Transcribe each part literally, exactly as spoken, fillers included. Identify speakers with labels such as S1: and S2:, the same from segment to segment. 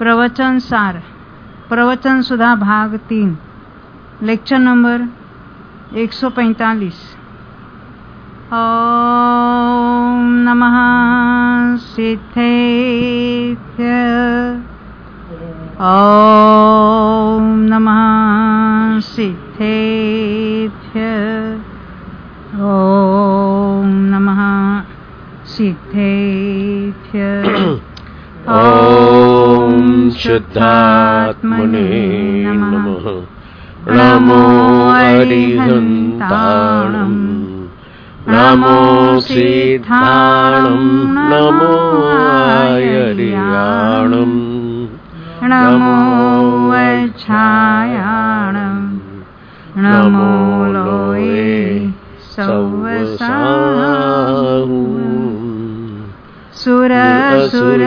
S1: प्रवचन सार, प्रवचन सुधा भाग तीन, लेक्चर नंबर एक सौ पैंतालीस। ओम नमः सिद्धेभ्य, ओम नमः सिद्धेभ्य, ओम नमः सिद्धेभ्य।
S2: ओम शुद्धात्मने नमः। नमो अरिहन्ताणं, नमो सिद्धाणं, नमो आयर्याणं,
S1: नमो वज्रायाणं, नमो लोये सौवसाहुं। सुर सुर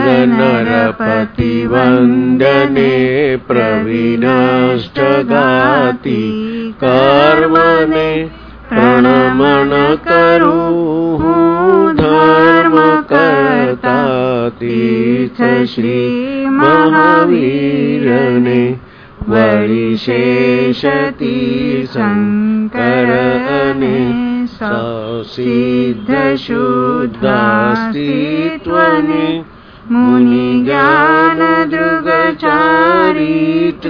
S1: नरपतिवन्दने प्रविनष्टगाति कर्मणे प्रणमन करूँ धर्म करता तीर्थ श्री महावीरने वरिशेषति शंकरने सिद्ध शुद्धास्तित्वने मुनि ज्ञान दृग चारित्र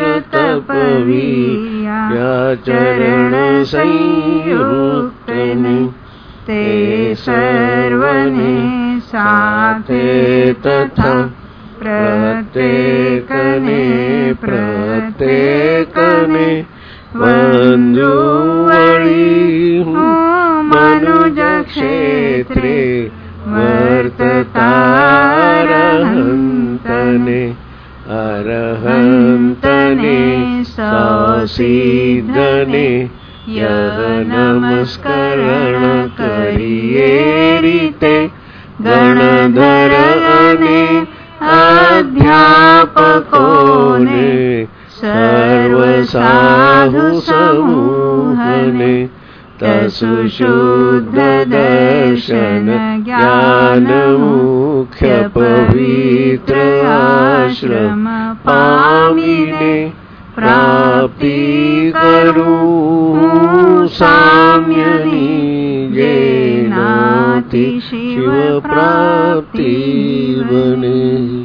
S1: तपवीर्याचरण संयुक्तने ते सर्वने साथे तथा प्रत्येकने प्रत्येकने वंदुवळी मनुज क्षेत्रे वर्ततारहन्तने अरहन्तने सौसिद्धने यह नमस्करण करिए रीते गणधर अने अध्यापकोने सर्व साधु समूहने तसु शुद्ध दर्शन ज्ञान मुख्य पवित्र आश्रम पामिने प्राप्ति करूं साम्य निजेनाति शिव प्राप्ति बने।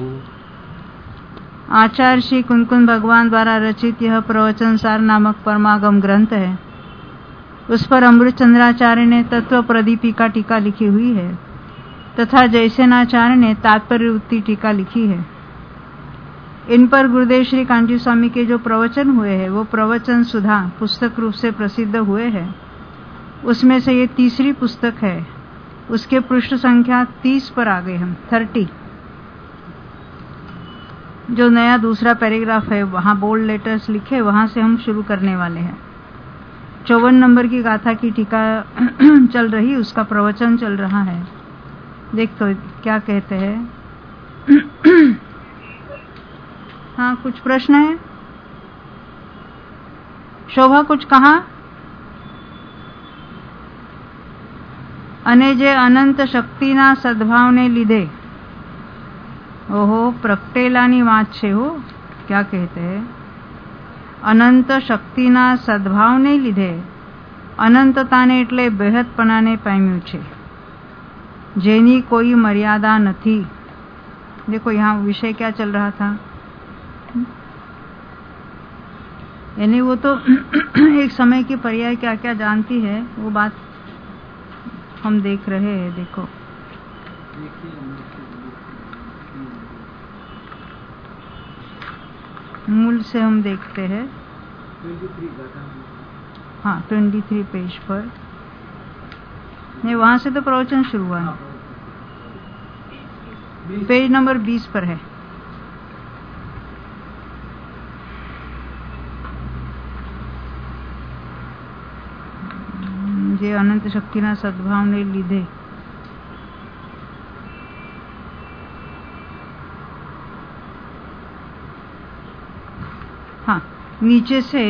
S1: आचार्य श्री कुंकुम भगवान द्वारा रचित यह प्रवचन सार नामक परमागम ग्रंथ है। उस पर अमृत चंद्राचार्य ने तत्व प्रदीपिका टीका लिखी हुई है तथा जयसेनाचार्य ने तात्पर्य उत्ती टीका लिखी है। इन पर गुरुदेव श्री कांची स्वामी के जो प्रवचन हुए हैं वो प्रवचन सुधा पुस्तक रूप से प्रसिद्ध हुए हैं। उसमें से ये तीसरी पुस्तक है। उसके पृष्ठ संख्या तीस पर आ गए हम, तीस। जो नया दूसरा पैराग्राफ है वहां बोल्ड लेटर्स लिखे, वहां से हम शुरू करने वाले हैं। चौवन नंबर की गाथा की टीका चल रही, उसका प्रवचन चल रहा है। देख तो क्या कहते हैं। हाँ, कुछ प्रश्न है? शोभा कुछ कहा? अने जे अनंत शक्तिना सद्भावने લીધે, ओहो प्रगटेलानी વાત છે हो। क्या कहते हैं? અનંત શક્તિના સદ્ભાવને લીધે અનંતતાને એટલે બેહદપણાને પામ્યું છે, જેની कोई मर्यादा नहीं। देखो यहाँ विषय क्या चल रहा था, यानी वो तो एक समय की पर्याय क्या क्या जानती है वो बात हम देख रहे हैं। देखो मूल से हम देखते हैं। हाँ, तेईस पेज पर नहीं, वहां से तो प्रवचन शुरू हुआ है। पेज नंबर बीस पर है। जे अनंत शक्तिना सद्भावने લીધે हाँ, नीचे से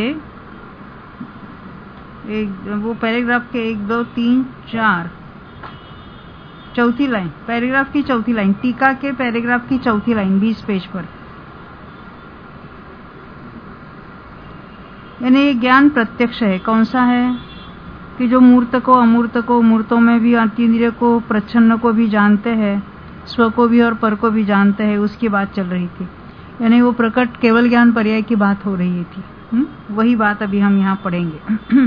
S1: एक वो पैराग्राफ के एक दो तीन चार चौथी लाइन, पैराग्राफ की चौथी लाइन, टीका के पैराग्राफ की चौथी लाइन, बीस पेज पर। यानी ये ज्ञान प्रत्यक्ष है। कौन सा है कि जो मूर्त को, अमूर्त को, मूर्तों में भी अतीन्द्रिय को, प्रच्छन्न को भी जानते हैं, स्व को भी और पर को भी जानते हैं, उसकी बात चल रही थी। यानी वो प्रकट केवल ज्ञान पर्याय की बात हो रही थी। हुँ? वही बात अभी हम यहाँ पढ़ेंगे।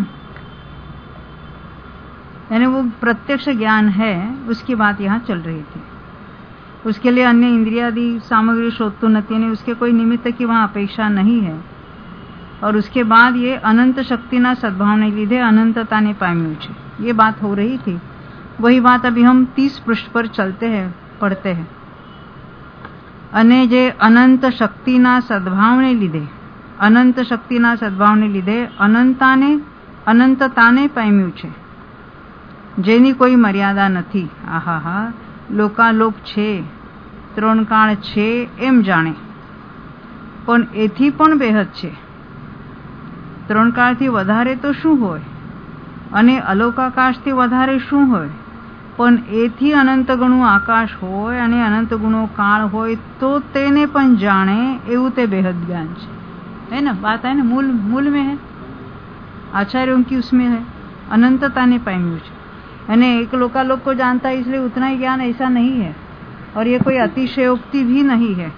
S1: यानी वो प्रत्यक्ष ज्ञान है, उसकी बात यहाँ चल रही थी। उसके लिए अन्य इंद्रियादि सामग्री शोधोन्नति ने उसके कोई निमित्त की वहाँ अपेक्षा नहीं है। और उसके बाद ये अनंत शक्तिना सद्भावने लीधे अनंतता ने पाम्યું છે, ये बात हो रही थी। वही बात अभी हम तीस पृष्ठ पर चलते हैं, पढ़ते हैं। अने जे अनंत शक्तिना सद्भावने लीधे, अनंत शक्तिना सद्भावने लीधे अनंताने अनंतताने पाम्યું છે, જેની કોઈ મર્યાદા નથી। આહાહા, લોકાલોક છે, ત્રણકાળ છે એમ જાણે, પણ એથી પણ બેહદ છે। ત્રણ કાળથી વધારે તો શું હોય, અને અલોકાકાશથી વધારે શું હોય, પણ એથી અનંત ગણું આકાશ હોય અને અનંત ગુણો કાળ હોય તો તેને પણ જાણે, એવું તે બેહદ જ્ઞાન છે। है ना, बात है ना, मूल मूल में है, आचार्यों की उसमें है, अनंतता ने पाम्યું છે। यानी एक लोकालोक को जानता है इसलिए उतना ही ज्ञान, ऐसा नहीं है। और ये कोई अतिशयोक्ति भी नहीं है।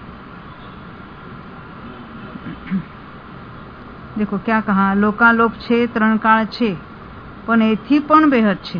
S1: देखो क्या कहा, लोकालोक छे, त्रण काल छे, पण एथी पण बेहद छे।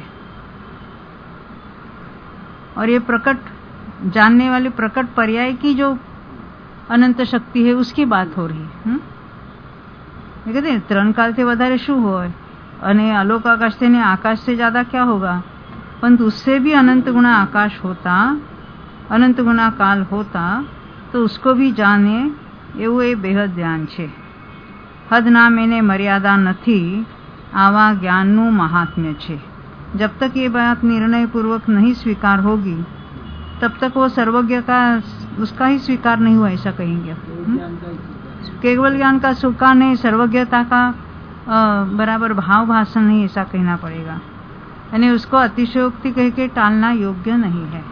S1: और ये प्रकट जानने वाले प्रकट पर्याय की जो अनंत शक्ति है उसकी बात हो रही है। ये कहते हैं त्रण काल से वधारे शू होय, अने आलोक आकाश से ने आकाश से ज्यादा क्या होगा, परंतु उससे भी अनंत गुना आकाश होता, अनंत गुना काल होता, तो उसको भी जाने, एवं ए बेहद ज्ञान छे। हद नाम एने मर्यादा नथी, आवा ज्ञाननु महात्म्य छे। जब तक ये बात निर्णय पूर्वक नहीं स्वीकार होगी, तब तक वो सर्वज्ञ का उसका ही स्वीकार नहीं हुआ, ऐसा कहेंगे। केवल ज्ञान का स्वीकार नहीं, सर्वज्ञता का बराबर भाव भाषण नहीं, ऐसा कहना पड़ेगा। यानी उसको अतिशयोक्ति कह के टालना योग्य नहीं है।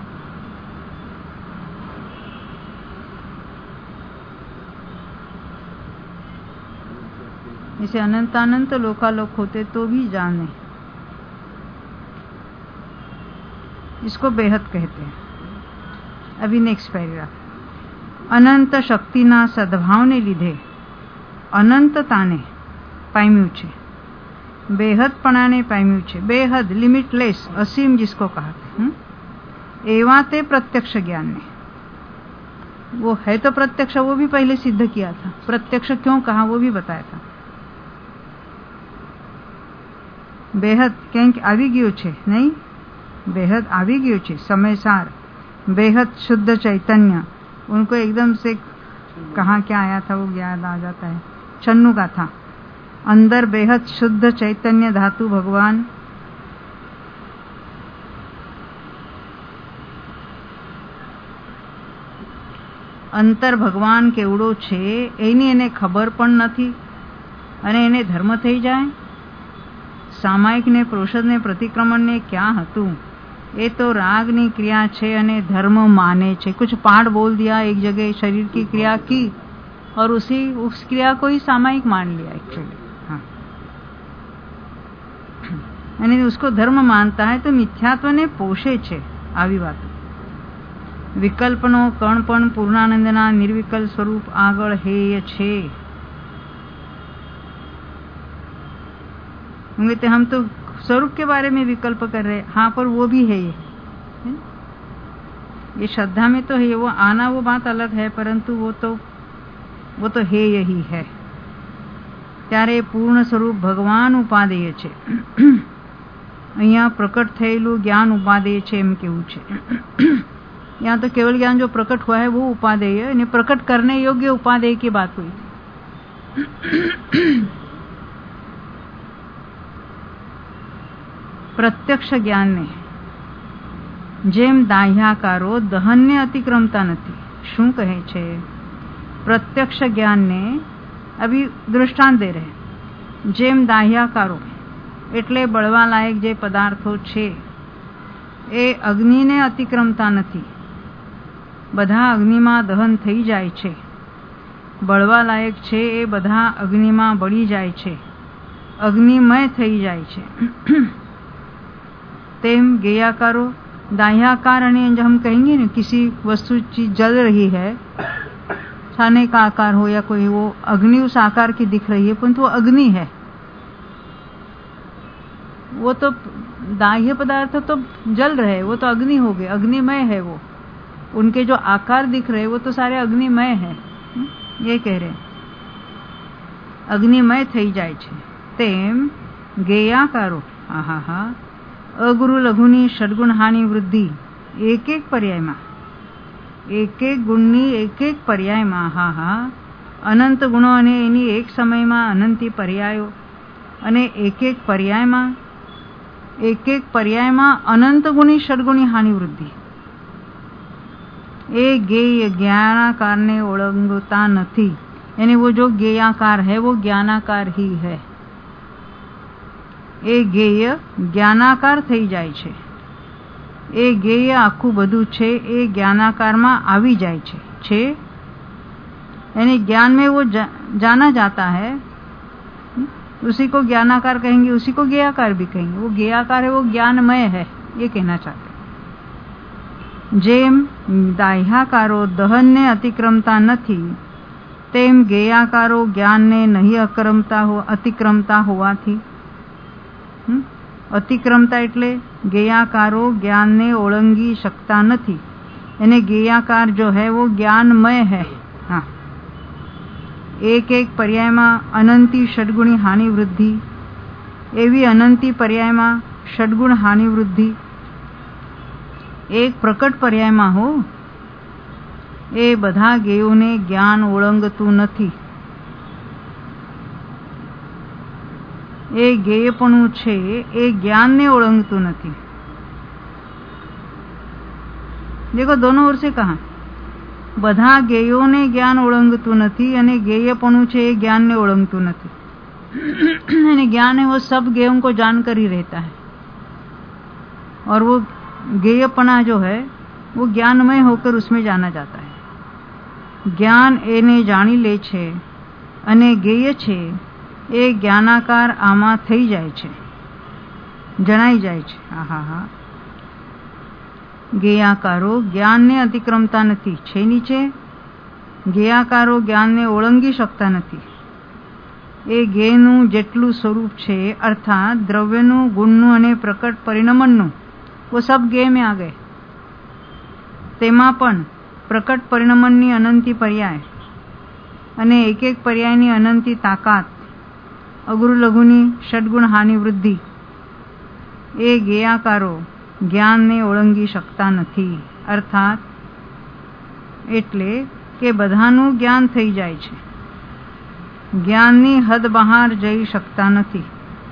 S1: इसे अनंत अनंत लोकालोक होते तो भी जाने, इसको बेहद कहते हैं। अभी नेक्स्ट पैराग्राफ। अनंत शक्तिना सद्भावने લીધે અનંતતાને પામ્યું છે, બેહદપણાને પામ્યું છે। बेहद, लिमिटलेस, असीम जिसको कहते हैं, एवा ते प्रत्यक्ष ज्ञान ने, वो है तो प्रत्यक्ष, वो भी पहले सिद्ध किया था। प्रत्यक्ष क्यों कहा वो भी बताया था। बेहद क्यांक આવી ગયું છે, नहीं, बेहद આવી ગયું છે, समयसार, बेहद शुद्ध चैतन्य। उनको एकदम से कहाँ क्या आया था वो याद आ जाता है, छन्नू का था। अंदर बेहद शुद्ध चैतन्य धातु भगवान, अंतर भगवान केवड़ो छे एनी एने खबर पण नथी, अने एने धर्म थई जाए। सामायिक ने प्रोषद ने प्रतिक्रमण ने क्या हतुं, ये तो राग नी क्रिया छे अने धर्म माने छे। कुछ पाठ बोल दिया एक जगह, शरीर की क्रिया की और उसी उस क्रिया को ही सामायिक मान लिया एक्चुअली। हाँ, यानी उसको धर्म मानता है तो मिथ्यात्व ने पोषे छे। आवी बात विकल्पनो कणपण पूर्णानंदना निर्विकल्प स्वरूप आगळ हेय छे। तो हम तो स्वरूप के बारे में विकल्प कर रहे हैं, हाँ, पर वो भी है ये ये श्रद्धा में तो है, वो आना वो बात अलग है, परंतु वो तो वो तो है यही है। त्यारे पूर्ण स्वरूप भगवान उपादेय छे। अहींया प्रकट थयेलुं ज्ञान उपादेय छे एम केवुं छे। यहाँ तो केवल ज्ञान जो प्रकट हुआ है वो उपादेय है, यानी प्रकट करने योग्य उपादेय की बात हुई। प्रत्यक्ष ज्ञान ने जेम दाह्याकारो दहनने अतिक्रमता नहीं। शू कहे छे? प्रत्यक्ष ज्ञान ने अभी दृष्टांत दे रहे, जेम दाह्याकारो एटले बळवा लायक जे पदार्थो छे ए अग्नि ने अतिक्रमता नहीं, बधा अग्नि में दहन थई जाय छे, બળવા લાયક છે એ બધા અગ્નિમાં બળી જાય છે, અગ્નિમય થઈ જાય છે। तेम गेयाकारो दाह्याकार, जब हम कहेंगे ना किसी वस्तु चीज जल रही है, छाने का आकार हो या कोई, वो अग्नि उस आकार की दिख रही है, परंतु वो अग्नि है। वो तो दाह्य पदार्थ तो जल रहे, वो तो अग्नि हो गए, अग्निमय है। वो उनके जो आकार दिख रहे वो तो सारे अग्निमय है, ये कह रहे। अग्निमय થઈ જાય છે તેમ ગેયાકારો આહા હા અગુરુ લઘુની ષડગુણ હાનિ વૃદ્ધિ એક એક પર્યાયમાં, એક એક ગુણની એક એક પર્યાયમાં હા હા અનંત ગુણો અને એની એક સમયમાં અનંતી પર્યાયો અને એક એક પર્યાયમાં એક એક પર્યાયમાં અનંત ગુણી ષડગુણી હાનિ વૃદ્ધિ। એ गेय ज्ञानाकारને ઓળંગતા નથી, यानी वो जो गेयाकार है वो ज्ञानाकार ही है। એ गेय ज्ञानाकार થઈ જાય છે, એ गेय આખું બધું છે એ જ્ઞાનાકારમાં આવી જાય છે છે यानी ज्ञान में वो जा, जाना जाता है, उसी को ज्ञानाकार कहेंगे, उसी को गेयाकार भी कहेंगे। वो गेयाकार है, वो ज्ञानमय है, ये कहना चाहते हैं। जेम दाह्याकारो दहनने अतिक्रमता નથી, તેમ ગેયાકારો જ્ઞાનને નહીં અક્રમતા હો અતિક્રમતા હોવાથી। અતિક્રમતા એટલે ગેયાકારો જ્ઞાનને ઓળંગી શકતા નથી, એને ગેયાકાર जो है वो ज्ञानमय है। हाँ, एक एक पर्यायમાં અનંતી ષડગુણી હાનિ વૃદ્ધિ, એવી અનંતી पर्यायમાં ષડગુણ હાનિ વૃદ્ધિ। એક પ્રકટ पर्यायમાં हो એ બધા ગેયોને જ્ઞાન ઓળંગતું નથી। એ ગેયપણું છે એ જ્ઞાનને ઓળંગતું નથી। देखो दोनों ओर से कहा, બધા ગેયોને જ્ઞાન ઓળંગતું નથી અને ગેયપણું છે એ જ્ઞાનને ઓળંગતું નથી। અને ज्ञान है वो सब गेयों को जानकर ही रहता है, और वो गेयपना जो है वो ज्ञानमय होकर उसमें जाना जाता है। ज्ञान એને જાણી લે છે અને ગેય છે એ જ્ઞાનાકાર આમાં થઈ જાય છે, જણાઈ જાય છે। હા હા હા ગેયાકારો જ્ઞાનને અતિક્રમતા નથી, છે નીચે ગેયાકારો જ્ઞાનને ઓળંગી શકતા નથી। એ ગેયનું જેટલું સ્વરૂપ છે, અર્થાત દ્રવ્યનું, ગુણનું અને પ્રકટ પરિણમનનું, वो सब गेय में आ गए। તેમાં પણ પ્રકટ પરિણમનની અનંતી પર્યાય અને એક એક પર્યાયની અનંતી તાકાત, અગુરુ લઘુની ષડગુણ હાનિ વૃદ્ધિ, એ ગેયાકારો જ્ઞાનને ઓળંગી શકતા નથી। અર્થાત એટલે કે બધાનું જ્ઞાન થઈ જાય છે, જ્ઞાનની હદ બહાર જઈ શકતા નથી।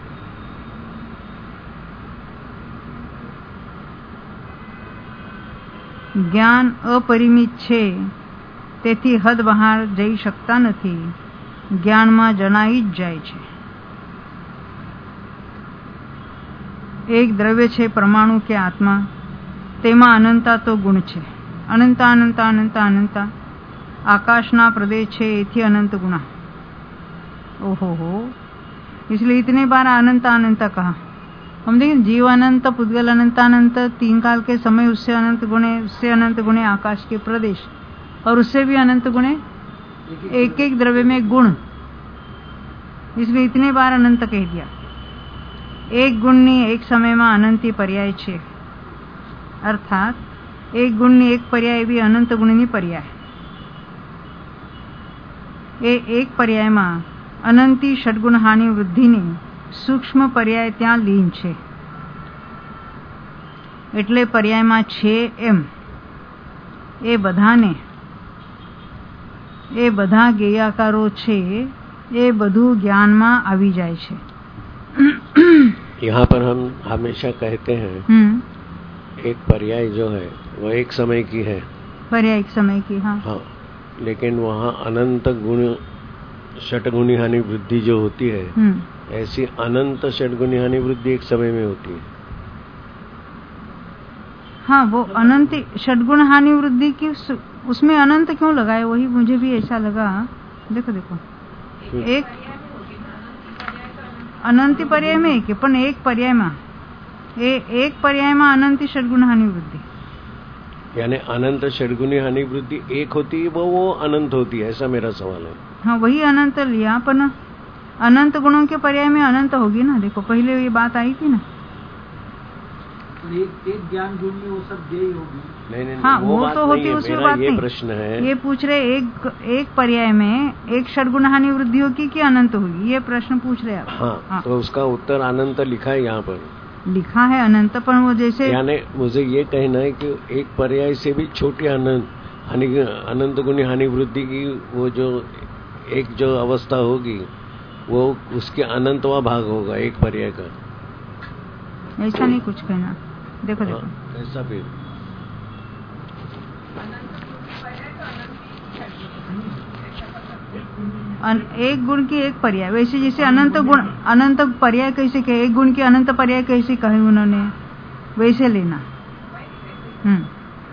S1: જ્ઞાન અપરિમિત છે તેથી હદ બહાર જઈ શકતા નથી, જ્ઞાનમાં જણાઈ જ જાય છે। એક દ્રવ્ય છે પરમાણુ કે આત્મા, તેમાં અનંતા તો ગુણ છે। અનંતા અનંતા અનંતા અનંતા આકાશના પ્રદેશ છે એથી અનંત ગુણા। ओहो हो, इसलिए इतने बार अनंत अनंत कहा। हम देखें जीव अनंत, पुद्गल अनंत अनंत, तीन काल के समय उससे अनंत गुणे, उससे अनंत गुणे आकाश के प्रदेश, और उससे भी अनंत गुणे एक एक द्रव्य में गुण, इसलिए इतने बार अनंत कह दिया। एक गुणनी एक समय में अनंती पर्याय छे, अर्थात एक गुणनी एक पर्याय भी अनंत गुणनी पर्याय। ए एक पर्याय में अनंती षडगुण हानि वृद्धिनी सूक्ष्म पर्याय ત્યાં લીન છે, એટલે પર્યાયમાં છે એમ એ બધાને, એ બધા ગેયાકારો છે એ બધું જ્ઞાનમાં આવી જાય છે।
S2: यहाँ पर हम हमेशा कहते हैं एक पर्याय जो है वो एक समय की है,
S1: पर्याय एक समय की। हाँ
S2: हाँ, लेकिन वहाँ अनंत गुण षटगुणी हानि वृद्धि जो होती है, ऐसी अनंत षटगुणी हानि वृद्धि एक समय में होती है।
S1: हाँ, वो अनंत षटगुण हानि वृद्धि की, उसमें अनंत क्यों लगाए, वही मुझे भी ऐसा लगा देखो देखो एक अनंती पर्याय में एक पण एक पर्याय में ए एक पर्याय में अनंती षडगुण हानि वृद्धि,
S2: यानी अनंत षडगुणी हानि वृद्धि एक होती है, वो वो अनंत होती है, ऐसा मेरा सवाल है।
S1: हाँ वही अनंत लिया, पर अनंत गुणों के पर्याय में अनंत होगी ना। देखो पहले ये बात आई थी ना,
S3: एक एक ज्ञान गुण में वो सब यही होगी।
S2: नहीं नहीं
S1: हाँ
S2: वो,
S1: वो
S2: बात
S1: तो
S2: नहीं
S1: होती
S2: है,
S1: उसमें
S2: मेरा
S1: बात
S2: ये
S1: नहीं।
S2: प्रश्न है,
S1: ये पूछ रहे एक एक पर्याय में एक षडगुण हानि वृद्धि होगी कि अनंत होगी, ये प्रश्न पूछ रहे आप।
S2: हाँ,
S1: हाँ
S2: तो उसका उत्तर अनंत लिखा है यहाँ पर,
S1: लिखा है अनंत, पर वो जैसे
S2: यानी मुझे ये कहना है कि एक पर्याय से भी छोटी अनंत हानि अनंत गुणी हानि वृद्धि की वो जो एक जो अवस्था होगी वो उसके अनंतवा भाग होगा एक पर्याय का।
S1: ऐसा नहीं कुछ कहना। देखो देखो
S2: हाँ, ऐसा फिर
S1: एक गुण की एक पर्याय, वैसे जैसे अनंत गुण अनंत पर्याय कैसे कहे, एक गुण की अनंत पर्याय कैसे कहे उन्होंने, वैसे लेना। हम्म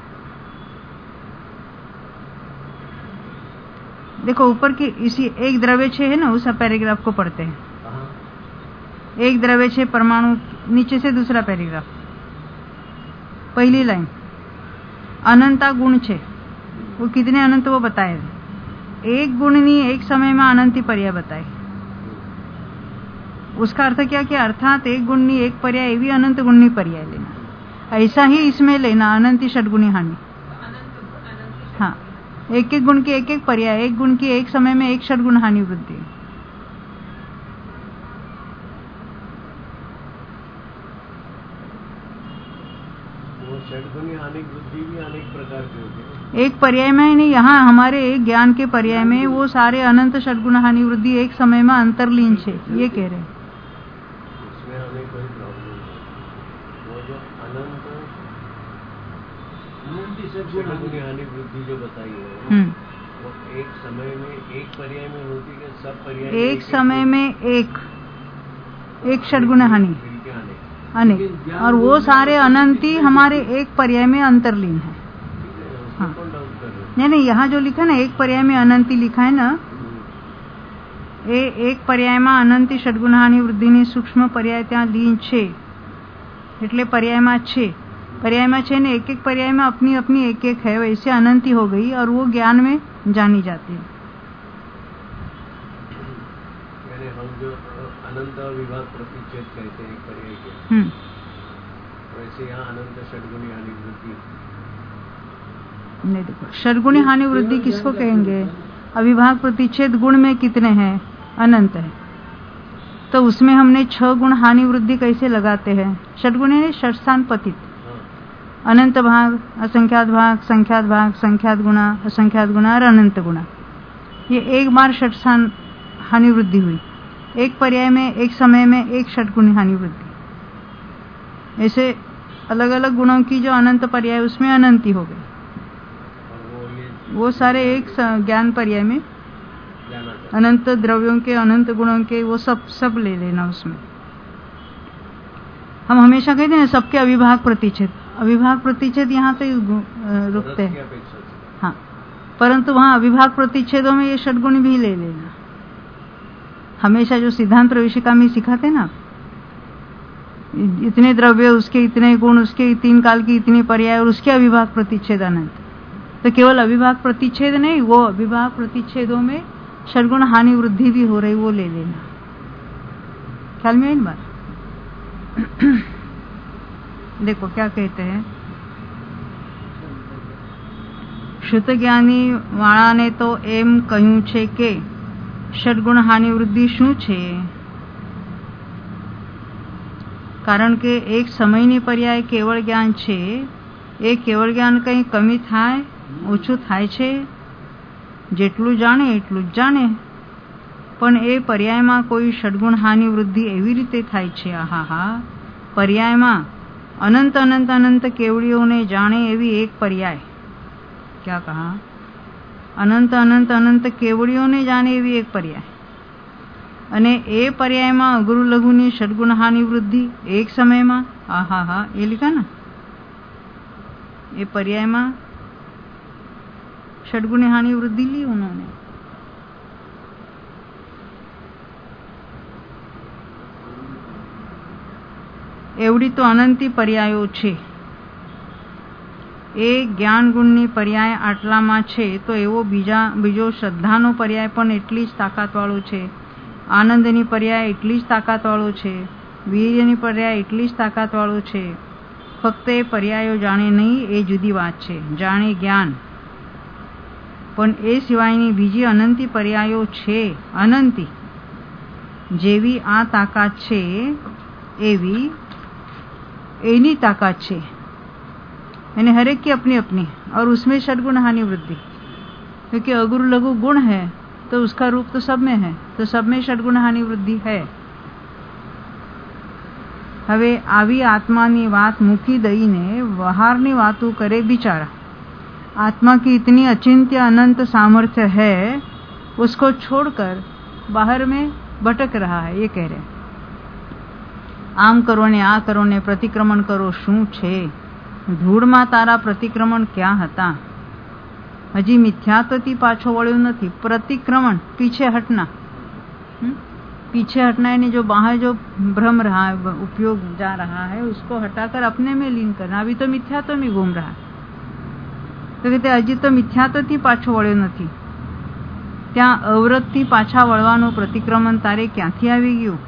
S1: देखो ऊपर की इसी एक द्रव्य छे है ना, उस पैराग्राफ को पढ़ते हैं। एक द्रव्य छे परमाणु, नीचे से दूसरा पैराग्राफ, पहली लाइन अनंता गुण छे, वो कितने अनंत वो बताए। एक गुणनी एक समय में अनंती पर्याय बताए। उसका अर्थ क्या कि अर्थात एक गुणनी एक पर्याय भी अनंत गुणनी पर्याय लेना, ऐसा ही इसमें लेना अनंती षडगुणी हानि। हाँ एक एक गुण की एक एक पर्याय, एक गुण की एक समय में एक षडगुण हानि वृद्धि।
S2: षडगुणी हानि वृद्धि भी अनेक प्रकार की होती है।
S1: एक पर्याय में नहीं, यहाँ हमारे एक ज्ञान के पर्याय में वो सारे अनंत षडगुण हानि वृद्धि एक समय में अंतर्लीन छे, ये कह रहे हैं।
S2: इसमें हमें कोई प्रॉब्लम नहीं, वो जो अनंत षडगुणी हानि वृद्धि जो बताई है वो एक समय में एक पर्याय में होती है, सब पर्याय
S1: एक, एक समय में एक एक षडगुण हानि अनेक, और वो सारे अनंती हमारे एक पर्याय में अंतर्लीन है। हाँ नहीं नहीं यहाँ जो लिखा ना एक पर्याय में अनंती लिखा है ना, ए एक पर्याय में अनंती षडगुण हानि वृद्धि ની सूक्ष्म पर्याय ત્યાં લીન છે, એટલે पर्यायમાં છે पर्यायમાં છે ने एक एक पर्याय में अपनी अपनी एक एक है, वैसे अनंती हो गई और वो ज्ञान में जानी जाती है।
S2: यानी हम जो अनंत विभाग प्रतिच्छेद कहते हैं एक पर्याय के,
S1: हम्म
S2: वैसे यहाँ अनंत षडगुणी हानि वृद्धि
S1: नहीं। देखो षडगुणी हानि वृद्धि किसको कहेंगे, अविभाग प्रतिच्छेद गुण में कितने हैं, अनंत है, तो उसमें हमने छह गुण हानि वृद्धि कैसे लगाते हैं, षडगुणी ने षटस्थान पतित, अनंत भाग, असंख्यात भाग, संख्यात भाग, संख्यात गुणा, असंख्यात गुणा और अनंत गुणा, ये एक बार षटस्थान हानि वृद्धि हुई। एक पर्याय में एक समय में एक षटगुणी हानि वृद्धि, ऐसे अलग अलग गुणों की जो अनंत पर्याय उसमें अनंती हो गई। वो सारे एक ज्ञान पर्याय में अनंत द्रव्यों के अनंत गुणों के वो सब सब ले लेना। उसमें हम हमेशा कहते हैं सबके अविभाग प्रतिच्छेद, अविभाग प्रतिच्छेद यहाँ तो रुकते हैं। हाँ परंतु वहाँ अविभाग प्रतिच्छेदों में ये षडगुण भी ले लेना। हमेशा जो सिद्धांत प्रवेशिका में सिखाते ना, इतने द्रव्य उसके इतने गुण, उसके तीन काल की इतनी पर्याय और उसके अविभाग प्रतिच्छेद अनंत, तो केवल अविभाग प्रतिच्छेद नहीं, वो अविभाग प्रतिच्छेदों में षडगुण हानि वृद्धि भी हो रही, वो ले लेना। ख्याल में आई ना बात? देखो क्या कहते हैं, શુદ્ધ જ્ઞાની વાળાને તો એમ કહ્યું છે કે ષડગુણ હાનિ વૃદ્ધિ શું છે, કારણ કે એક સમયની પર્યાય કેવળ જ્ઞાન છે, એ કેવળ જ્ઞાન કંઈ કમી થાય ઓછું થાય છે, જેટલું જાણે એટલું જ જાણે, પણ એ પર્યાયમાં કોઈ ષડગુણ હાનિ વૃદ્ધિ એવી રીતે થાય છે, આહા હા પર્યાયમાં અનંત અનંત અનંત કેવડીઓને જાણે એવી એક પર્યાય, क्या कहा, अनंत अनंत अनंत केवड़ियों जाने एवी एक पर्याय, अने ए पर्याय में अगुरु लघुनी षडगुण हानि वृद्धि एक समय में, आहा हा ये लिखा ना, ये पर्याय में षडगुण हानि वृद्धि ली उन्होंने, એવડી તો અનંતી પર્યાયો છે. એ જ્ઞાન ગુણની પર્યાય આટલામાં છે તો એવો બીજા બીજો શ્રદ્ધાનો પર્યાય પણ એટલી જ તાકાતવાળો છે. આનંદની પર્યાય એટલી જ તાકાતવાળો છે. વીર્યની પર્યાય એટલી જ તાકાતવાળો છે. ફક્ત એ પર્યાયો જાણે નહીં એ જુદી વાત છે. જાણે જ્ઞાન, પણ એ સિવાયની બીજી અનંતી પર્યાયો છે. અનંતી જેવી આ તાકાત છે એવી एनी ताकत है. यानी हर एक की अपनी अपनी, और उसमें षडगुण हानि वृद्धि, क्योंकि अगुरु लघु गुण है तो उसका रूप तो सब में है, तो सब में षडगुण हानि वृद्धि है. હવે આવી आत्मानी बात મૂકી દઈને બહારની વાતો करे बिचारा. आत्मा की इतनी अचिंत्य अनंत सामर्थ्य है, उसको छोड़कर बाहर में भटक रहा है. ये कह रहे हैं આમ કરો ને આ કરો ને પ્રતિક્રમણ કરો. શું છે? ધૂળમાં તારા પ્રતિક્રમણ ક્યાં હતા? હજી મિથ્યાત્વથી પાછો વળ્યો નથી. પ્રતિક્રમણ पीछे हटना, पीछे हटना यानी जो बाहर जो भ्रम रहा है, उपयोग जा रहा है, उसको हटाकर अपने में लीन करना. अभी तो मिथ्यात्व में घूम रहा है. तो कहते हજી તો મિથ્યાત્વથી પાછો વળ્યો નથી. ત્યાં અવરતથી પાછા વળવાનું પ્રતિક્રમણ તારે ક્યાંથી આવી ગયું?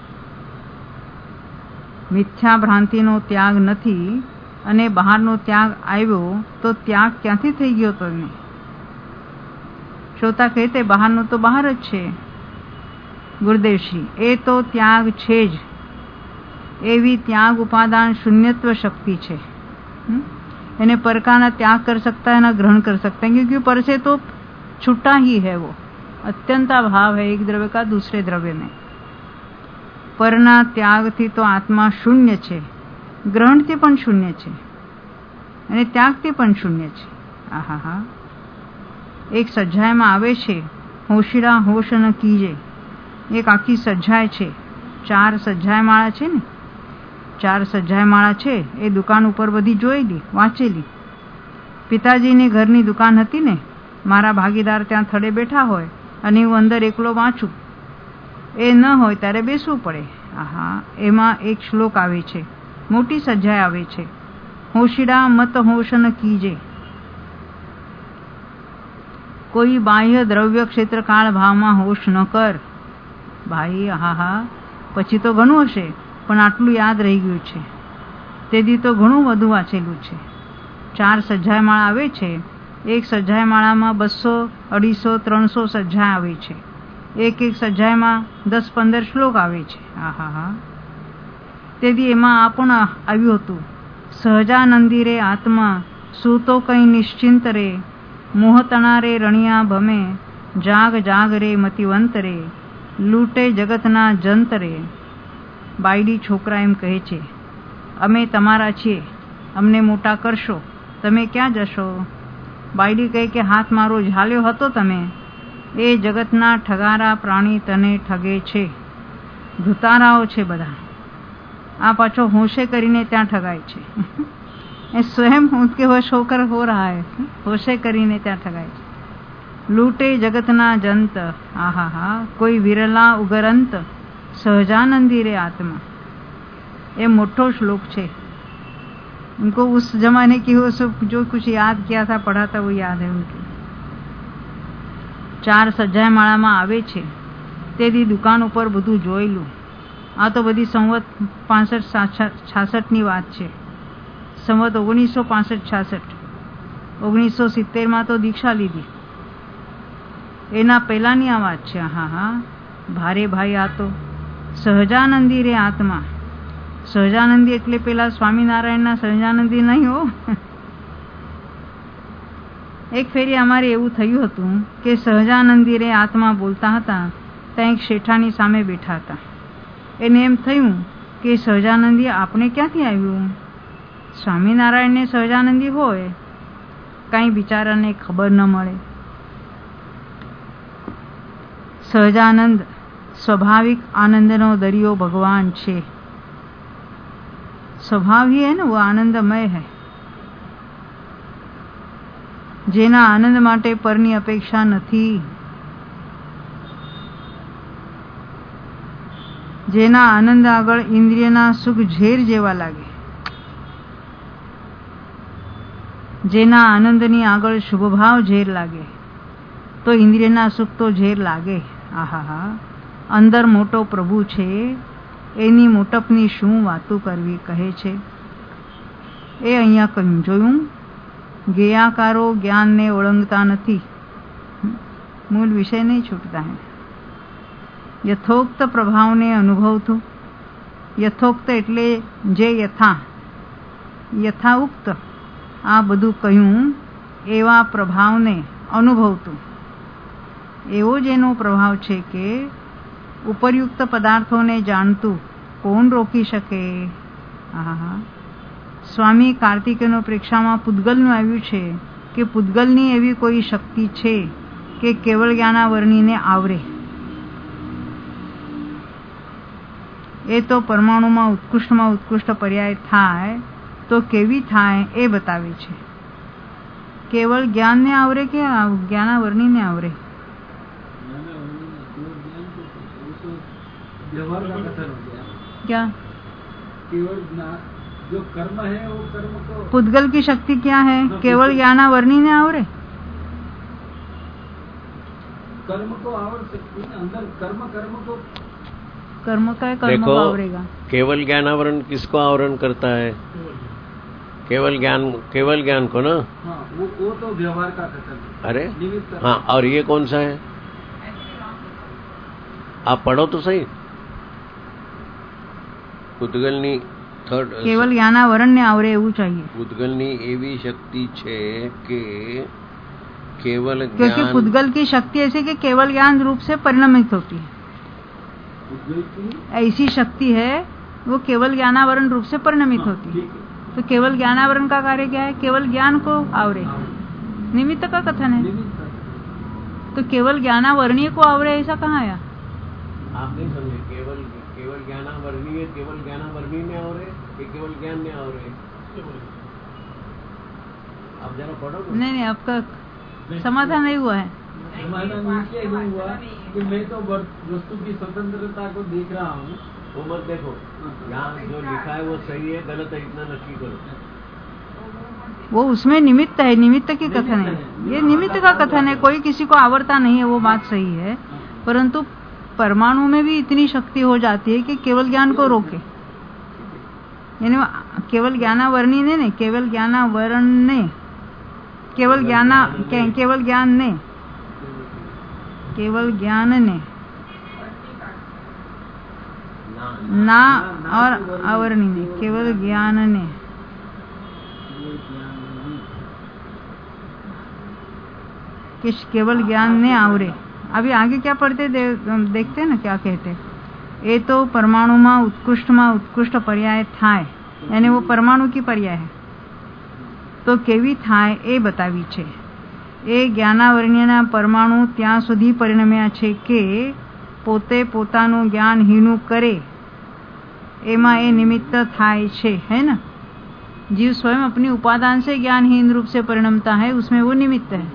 S1: મિથ્યા ભ્રાંતિનો ત્યાગ નથી અને બહારનો ત્યાગ આવ્યો તો ત્યાગ ક્યાંથી થઈ ગયો તને? શ્રોતા કહેતે બહારનો તો બહાર જ છે. ગુરુદેવશ્રી એ તો ત્યાગ છે જ. એવી ત્યાગ उपादान शून्यत्व शक्ति છે. એને पर का ना त्याग कर सकता है ना ग्रहण कर सकता है, क्योंकि पर से तो छुट्टा ही है. वो अत्यंता भाव है एक द्रव्य का दूसरे द्रव्य में. पરના ત્યાગથી તો આત્મા શૂન્ય છે, ગ્રહણથી પણ શૂન્ય છે અને ત્યાગથી પણ શૂન્ય છે. આહા હા. એક સજ્જાયમાં આવે છે હોશિરા હોશ ન કીજે. એક આખી સજ્જાય છે. ચાર સજ્જાયમાળા છે ને, ચાર સજ્જાયમાળા છે એ દુકાન ઉપર બધી જોયેલી, વાંચેલી. પિતાજીની ઘરની દુકાન હતી ને, મારા ભાગીદાર ત્યાં થડે બેઠા હોય અને હું અંદર એકલો વાંચું. એ ન હોય ત્યારે બેસવું પડે. આહા. એમાં એક શ્લોક આવે છે, મોટી સજ્જાય આવે છે, હોશિડા મત હોશ ન કીજે. કોઈ બાહ્ય દ્રવ્ય ક્ષેત્ર કાળ ભાવમાં હોશ ન કર. ભાઈ હા હા, પછી તો ઘણું હશે પણ આટલું યાદ રહી ગયું છે. તેથી તો ઘણું બધું વાંચેલું છે. ચાર સજ્જાયમાળા આવે છે. એક સજ્જાયમાળામાં બસો અઢીસો ત્રણસો સજ્જાય આવે છે. એક એક સજ્જાયમાં દસ પંદર શ્લોક આવે છે. હા હા હા. તેથી એમાં આ પણ આવ્યું હતું, સહજાનંદી રે આત્મા સૂતો કંઈ નિશ્ચિંત રે, મોહતણા રે રણિયા ભમે, જાગ જાગ રે મતિવંત રે, લૂંટે જગતના જંત રે. બાયડી છોકરા એમ કહે છે, અમે તમારા છીએ, અમને મોટા કરશો, તમે ક્યાં જશો? બાયડી કહે કે હાથ મારો ઝાલ્યો હતો તમે. એ જગતના ઠગારા પ્રાણી તને ઠગે છે. ધુતારાઓ છે બધા. આ પાછો હોશે કરીને ત્યાં ઠગાય છે. એ સ્વયં ઉનકે વશ હોકર હો રહા હૈ. હોશે કરીને ત્યાં ઠગાય છે. લૂંટે જગતના જંત. આહા હા. કોઈ વિરલા ઉગરંત, सहजानंदी रे आत्मा. ये मोटो श्लोक छे. उनको उस जमाने की वो सब जो कुछ याद किया था, पढ़ा था, वो याद है उनके. चार सज्जाय माळाમાં આવે છે. તેથી દુકાન ઉપર બધું જોયેલું. આ તો બધી સંવત પાસઠ છાસઠ ની વાત છે. સંવત ઓગણીસો પાસઠ છાસઠ ઓગણીસો સિત્તેર માં તો દીક્ષા લીધી. એના પહેલાની આ વાત છે. હા હા. ભારે ભાઈ આ તો સહજાનંદી રે આત્મા. સહજાનંદી એટલે પેલા સ્વામિનારાયણના સહજાનંદી નહીં હો. એક ફેરી અમારે એવું થયું હતું કે સહજાનંદી રે આત્મા બોલતા હતા, ત્યાં એક શેઠાની સામે બેઠા હતા. એને એમ થયું કે સહજાનંદી આપણે ક્યાંથી આવ્યું? સ્વામિનારાયણને સહજાનંદી હોય, કાંઈ બિચારાને ખબર ન મળે. સહજાનંદ स्वाभाविक आनंदनो दरियो भगवान छे. स्वभाव ही है ना, वो आनंदमय है. जेना आनंद माटे परनी अपेक्षा नहीं. જેના આનંદ આગળ ઇન્દ્રિયના સુખ ઝેર જેવા લાગે, જેના આનંદની આગળ શુભભાવ ઝેર લાગે તો ઇન્દ્રિયના સુખ તો ઝેર લાગે. આહાહા, અંદર મોટો પ્રભુ છે એની મોટપની શું વાતું કરવી કહે છે. એ અહીંયા કહ્યું જોયું, ગેયાકારો જ્ઞાનને ઓળંગતા નથી. મૂળ વિષય નહીં છૂટતા હે. યથોક્ત પ્રભાવને અનુભવતું. યથોક્ત એટલે જે યથા યથાઉક્ત આ બધું કહ્યું એવા પ્રભાવને અનુભવતું. એવો જ એનો પ્રભાવ છે કે ઉપરયુક્ત પદાર્થોને જાણતું કોણ રોકી શકે. હા, સ્વામી કાર્તિકેયનો પ્રેક્ષામાં પૂતગલનું આવ્યું છે કે પૂતગલની એવી કોઈ શક્તિ છે કે કેવળ જ્ઞાનાવરણીને આવરે. એ તો પરમાણુમાં ઉત્કૃષ્ટમાં ઉત્કૃષ્ટ પર્યાય થાય તો કેવી થાય એ બતાવે છે. કેવળ જ્ઞાનને આવરે કે જ્ઞાનાવરણીને આવરે? क्या
S3: केवल जो कर्म है वो कर्म को
S1: पुद्गल की शक्ति क्या है? केवल ज्ञानावरणी ने आवरे.
S3: कर्म को आवर सकती है अंदर. कर्म कर्म को
S1: कर्म का कर्म को आवरेगा.
S2: केवल ज्ञानावरण किसको आवरण करता है? केवल ज्ञान, केवल ज्ञान को ना.
S3: हाँ, वो वो तो व्यवहार का कथन है.
S2: अरे हाँ, और ये कौन सा है? आप पढ़ो तो सही. પૂતગલની થર્ડ
S1: કેવલ જ્ઞાનાવરણને આવરે એવું चाहिए.
S2: પૂતગલની એવી શક્તિ છે કે केवल ज्ञान,
S1: क्योंकि पूतगल की शक्ति ऐसी कि केवल ज्ञान रूप से परिणमित होती है. ऐसी शक्ति है वो केवल ज्ञानावरण रूप से परिणमित होती है. तो केवल ज्ञानावरण का कार्य क्या है? केवल ज्ञान को आवरे. निमित्त का कथन है. तो केवल ज्ञानावरणीय को आवरे ऐसा कहाँ आया?
S2: आप नहीं समझे. केवल केवल ज्ञानावरणीय केवल ज्ञानावरणीय में आवरे कि केवल ज्ञान में आवरे? आप जरा पढ़ो.
S1: नहीं नहीं, आपका समाधान नहीं हुआ है.
S3: समाधान इसलिए नहीं हुआ कि मैं तो वस्तु की स्वतंत्रता को देख रहा हूँ.
S2: वो मत देखो. यहाँ जो लिखा है वो सही है गलत है इतना नक्की करो.
S1: वो उसमें निमित्त है, निमित्त की कथन है. ये निमित्त का कथन है. कोई किसी को आवरता नहीं है, वो बात सही है. परंतु परमाणु में भी इतनी शक्ति हो जाती है कि केवल ज्ञान को रोके. यानी केवल ज्ञानावरणी ने नहीं, केवल ज्ञानावरण ने, केवल ज्ञाना केवल ज्ञान ने, केवल ज्ञान ने ना और आवरणी ने, केवल ज्ञान ने. कि केवल ज्ञान ने आवरे. अभी आगे क्या पढ़ते दे, देखते हैं ना क्या कहते. ये तो परमाणु में उत्कृष्ट में उत्कृष्ट पर्याय थाय, यानी वो परमाणु की पर्याय है. तो केवी थाय ए बतावी छे. ए ज्ञानावरणीयना परमाणु ત્યાં સુધી પરિણમ્યા છે કે પોતે પોતાનું જ્ઞાન હીનું કરે એમાં એ નિમિત્ત થાય છે, है ना. जीव स्वयं अपनी उपादान से ज्ञानहीन रूप से परिणमता है, उसमें वो निमित्त है.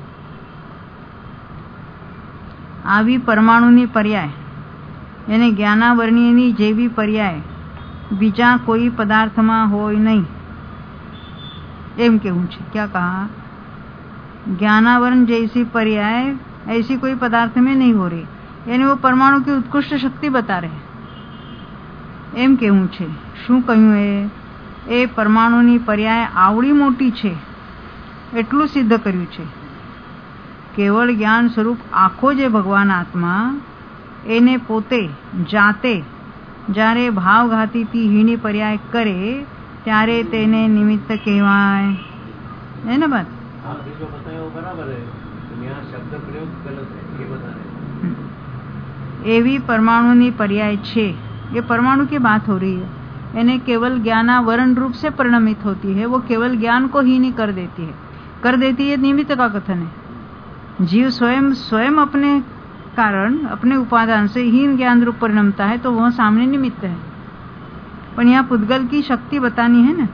S1: આવી પરમાણુની પર્યાય એને જ્ઞાનાવરણીયની જેવી પર્યાય બીજા કોઈ પદાર્થમાં હોય નહીં એમ કેવું છે. क्या कहा? ज्ञानावरण जैसी पर्याय ऐसी कोई पदार्थ में नहीं हो रही, यानी वो परमाणु की उत्कृष्ट शक्ति बता रहे एम केવું છે. શું કહ્યું? એ એ પરમાણુની પર્યાય આવડી મોટી છે એટલું સિદ્ધ કર્યું છે. કેવળ જ્ઞાન સ્વરૂપ આખો જે ભગવાન આત્મા એને પોતે જાતે જ્યારે ભાવઘાતીથી હીણી પર્યાય કરે ત્યારે તેને નિમિત્ત કહેવાય. है ना बात?
S2: आपने जो बताया वो बराबर है. यहाँ शब्द प्रयोग गलत है ये बता रहे.
S1: एवी परमाणु पर्याय छे. ये परमाणु की बात हो रही है. यानी केवल ज्ञानावरण रूप से परिणमित होती है, वो केवल ज्ञान को ही नहीं कर देती है. कर देती है निमित्त का कथन है. जीव स्वयं स्वयं अपने कारण अपने उपादान से हीन ज्ञान रूप परिणमता है, तो वह सामने निमित्त है. पर यहाँ पुद्गल की शक्ति बतानी है ना.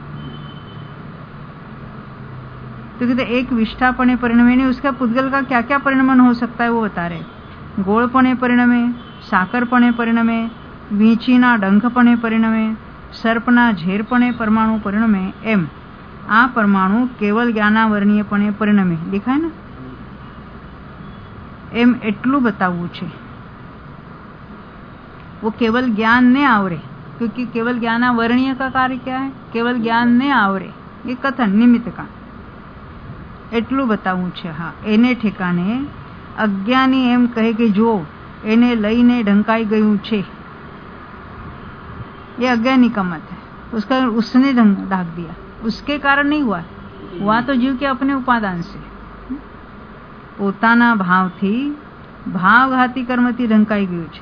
S1: तो कहते एक विष्ठापणे परिणमे ने उसका पुद्गल का क्या क्या परिणमन हो सकता है वो बता रहे. गोळपणे परिणमे, साकरपणे परिणमे, વીંછીના ડંખપણે પરિણમે, સર્પના ઝેરપણે પરમાણુ પરિણમે, એમ આ પરમાણુ કેવલ જ્ઞાનાવરણીયપણે પરિણમે. દેખાય ને? એમ એટલું બતાવવું છે. वो केवल ज्ञान ने आवरे, क्योंकि केवल ज्ञानावरणीय का कार्य क्या है? केवल ज्ञान ने आवरे. ये कथन निमित्त का એટલું બતાવવું છે. હા, એને ઠેકાણે અજ્ઞાની એમ કહે કે જો એને લઈને ઢંકાઈ ગયું છે, ये अज्ञानी का मत है. उसका उसने ढाक दिया, उसके कारण नहीं हुआ, हुआ तो जीव के अपने उपादान से. પોતાના ભાવથી ભાવઘાતી કર્મથી ઢંકાઈ ગયું છે.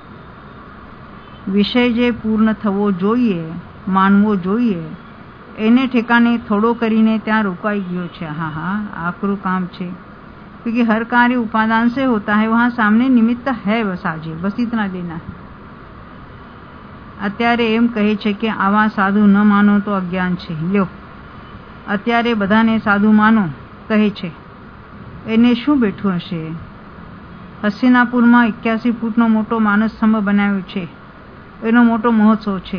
S1: વિષય જે પૂર્ણ થવો જોઈએ, માનવો જોઈએ, એને ઠેકાણે થોડો કરીને ત્યાં રોકાઈ ગયો છે. हाँ हाँ आकरू काम છે, क्योंकि हर कार्य उपादान से होता है. वहाँ सामने निमित्त है, बस आजे बस इतना देना है. અત્યારે એમ કહે છે કે આવા સાધુ ન માનો તો અજ્ઞાન છે. લ્યો, અત્યારે બધાને સાધુ માનો કહે છે, એને શું બેઠું હશે? હસ્તિનાપુરમાં એક્યાસી ફૂટનો મોટો માનસ સ્તંભ બનાવ્યો છે, એનો મોટો મહોત્સવ છે.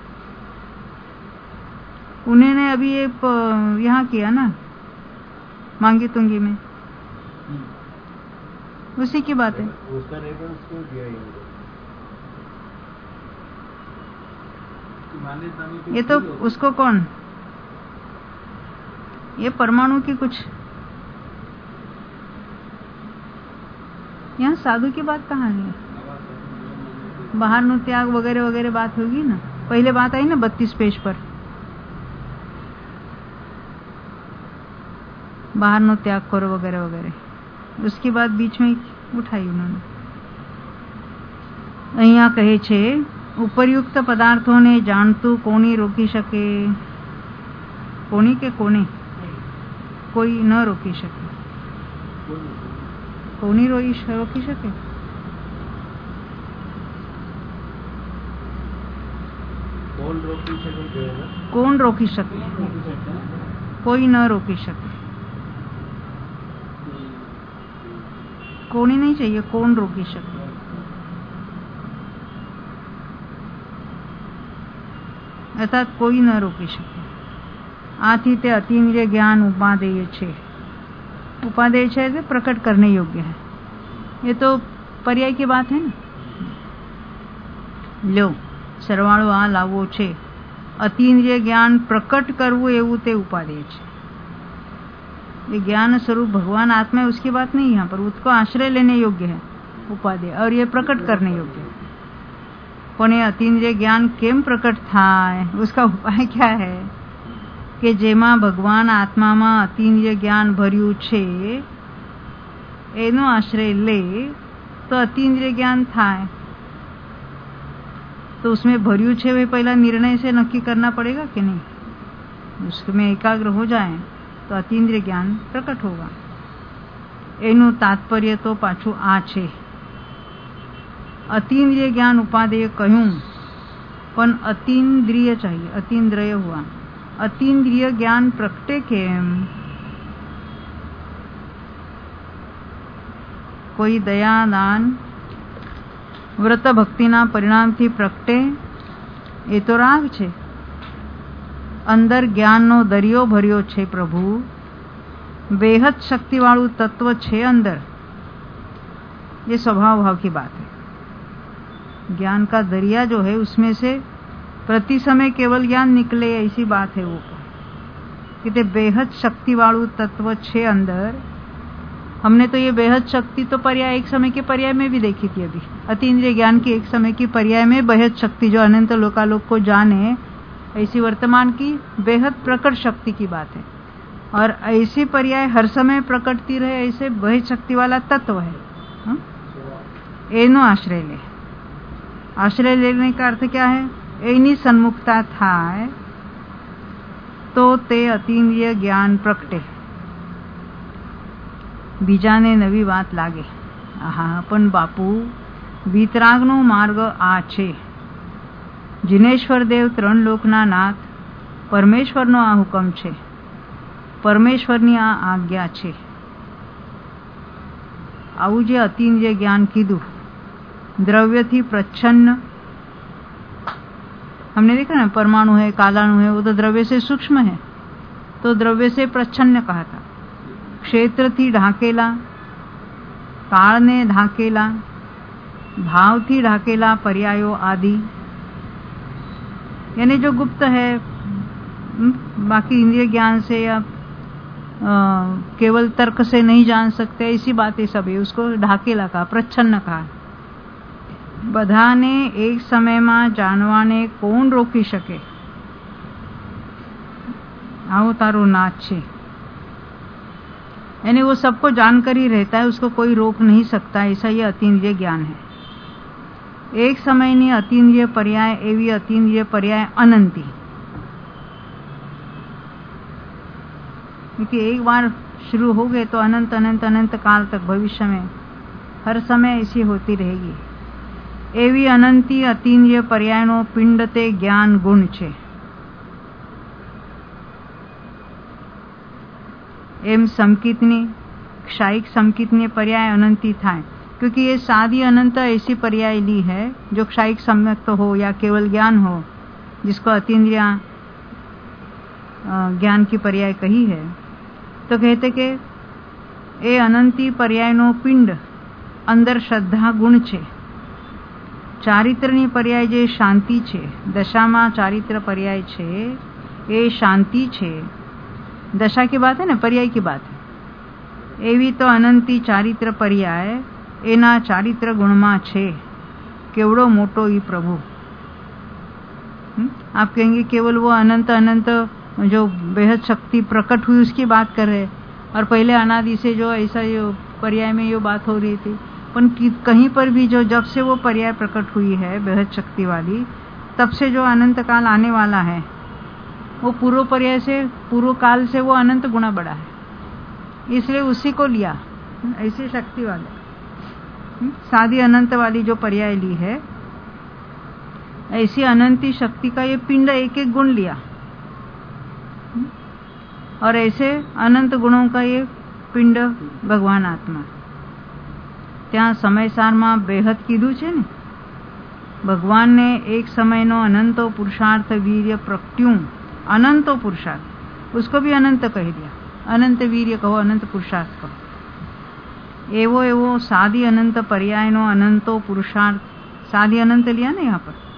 S1: उन्होंने अभी ये यहाँ किया ना, मांगी तुंगी में, उसी की बात है.
S2: उसका रेफरेंस क्यों दिया?
S1: ये तो उसको कौन, ये परमाणु की कुछ यहाँ साधु की बात कहाँ है? बाहर नो त्याग वगैरह वगैरह बात होगी ना. पहले बात आई ना बत्तीस पेज पर, बाहर नो त्याग करो वगैरह वगैरह. उसकी बात बीच में उठाई उन्होंने. અહીંયા કહે છે ઉપરયુક્ત પદાર્થોને જાણતું કોની રોકી શકે? કોની કે કોને? કોઈ ન રોકી શકે. કોની રોકી શકે?
S2: કોણ રોકી શકે?
S1: કોણ રોકી શકે? કોઈ ન રોકી શકે. કોની નહીં चाहिए, કોણ રોકી શકે? अर्थात कोई न रोकी શકે. आથી તે अतीन्द्रिय ज्ञान उपादेय છે. उपादेय છે तो प्रकट करने योग्य है. ये तो पर्याय की बात है ना. लो, सरवाळो आ लावो છે. अतीन्द्रिय ज्ञान प्रकट करવું એવું તે उपादेय છે. ये ज्ञान स्वरूप भगवान आत्मा है, उसकी बात नहीं यहाँ पर. उसको आश्रय लेने योग्य है उपादेय, और ये प्रकट करने योग्य है. પણ એ અતીન્દ્રિય જ્ઞાન કેમ પ્રકટ થાય? उसका उपाय क्या है? કે જેમાં ભગવાન આત્મામાં અતીન્દ્રિય જ્ઞાન ભર્યું છે, એનો આશ્રય ले तो अतीन्द्रिय ज्ञान થાય. तो उसमें भर्યું છે वे पहला निर्णय से नक्की करना पड़ेगा कि नहीं. उसमें एकाग्र हो जाए तो अतीन्द्रिय ज्ञान प्रकट होगा. એનું તાત્પર્ય તો પાછું આ છે. अतीन्द्रिय ज्ञान उपादेय कहूँ, पण अतीन्द्रिय चाहिए, अतीन्द्रिय हुआ. अतीन्द्रिय ज्ञान प्रकटे केम? कोई दया दान व्रत भक्तिना परिणामथी प्रकटे, એ તો રાગ છે. અંદર જ્ઞાનનો દરિયો ભર્યો છે પ્રભુ. बेहद शक्ति वालू तत्व छे अंदर. ये स्वभाव भाव की बात है. ज्ञान का दरिया जो है उसमें से प्रति समय केवल ज्ञान निकले, ऐसी बात है वो कि ते बेहद शक्ति वालू तत्व छे अंदर. हमने तो ये बेहद शक्ति तो पर्याय एक समय के पर्याय में भी देखी थी. अभी अतीन्द्रिय ज्ञान की एक समय की पर्याय में बेहद शक्ति जो अनंत लोकालोक को जाने, ऐसी वर्तमान की बेहद प्रकट शक्ति की बात है. और ऐसी पर्याय हर समय प्रकटती रहे, ऐसे बेहद शक्ति वाला तत्व है. एनो आश्रय ले. आश्रय लेने का अर्थ क्या है? एनी सन्मुखता थाय तो ते अतीन्द्रिय ज्ञान प्रकटे. बीजाने नवी बात लागे. आहा, पण बापू वीतरागनो मार्ग आ छे. जिनेश्वर देव त्रण लोकना नाथ, परमेश्वरनो आ हुकम छे, परमेश्वरनी आ आज्ञा छे. આવું જે અતીન્દ્રિય જ્ઞાન કીધું, દ્રવ્યથી પ્રચ્છન્ન हमने देखा ना, परमाणु है, कालाणु है, वो तो द्रव्य से सूक्ष्म है, तो द्रव्य से प्रच्छन्न कहा था। क्षेत्र थी ढाकेला, काल ने ढाकेला, भाव थी ढाकेला, पर्यायो आदि, यानी जो गुप्त है, बाकी इंद्रिय ज्ञान से या आ, केवल तर्क से नहीं जान सकते, इसी बातें सब है, उसको ढाकेला कहा, प्रच्छन्न कहा। बधाने एक समय में जानवाने कौन रोकी शके, आओ तारो नाच छे, यानी वो सबको जानकर ही रहता है, उसको कोई रोक नहीं सकता, ऐसा ये अतीन्द्रिय ज्ञान है। एक समयनी अतीन्द्रिय पर्याय एवी अतीन्द्रिय पर्याय अनंती, क्योंकि एक बार शुरू हो गए तो अनंत अनंत अनंत काल तक भविष्य में हर समय ऐसी होती रहेगी। एवी अनंती अतीन्द्रिय पर्यायनो पिंड ते ज्ञान गुण छे। एम समकितनी क्षायिक समकितनी पर्याय अनंती थाय, क्योंकि ये सादी अनंत ऐसी पर्याय ली है जो क्षायिक सम्यक्त हो या केवल ज्ञान हो, जिसको अतीन्द्रिया ज्ञान की पर्याय कही है। तो कहते कि ए अनंती पर्यायनो पिंड अंदर श्रद्धा गुण छे। चारित्रनी पर्याय जे शांति छे, दशामा चारित्र पर्याय छे ए शांति छे। दशा की बात है ना, पर्याय की बात है। एवी तो अनंती चारित्र पर्याय एना चारित्र गुणमा छे। केवड़ो मोटो ई प्रभु। हुँ? आप कहेंगे केवल वो अनंत अनंत जो बेहद शक्ति प्रकट हुई उसकी बात कर रहे, और पहले अनादि से जो ऐसा जो पर्याय में ये बात हो रही थी, पर कहीं पर भी जो जब से वो पर्याय प्रकट हुई है बेहद शक्ति वाली, तब से जो अनंत काल आने वाला है, वो पूर्व पर्याय से पूर्व काल से वो अनंत गुना बड़ा है, इसलिए उसी को लिया। ऐसी शक्ति वाले सादी अनंत वाली जो पर्याय ली है, ऐसी अनंती शक्ति का ये पिंड एक एक गुण लिया, और ऐसे अनंत गुणों का ये पिंड भगवान आत्मा। ત્યાં સમયસારમાં બેહદ કીધું છે ને, ભગવાનને એક સમયનો અનંતો પુરુષાર્થ વીર્ય પ્રગટ્યું। अनंतो पुरुषार्थ, उसको भी अनंत कह दिया। अनंत वीर्य कहो, अनंत पुरुषार्थ कहो। एवो एवो सादी अनंत पर्यायनो अनंतो पुरुषार्थ, सादी अनंत लिया ना यहाँ पर।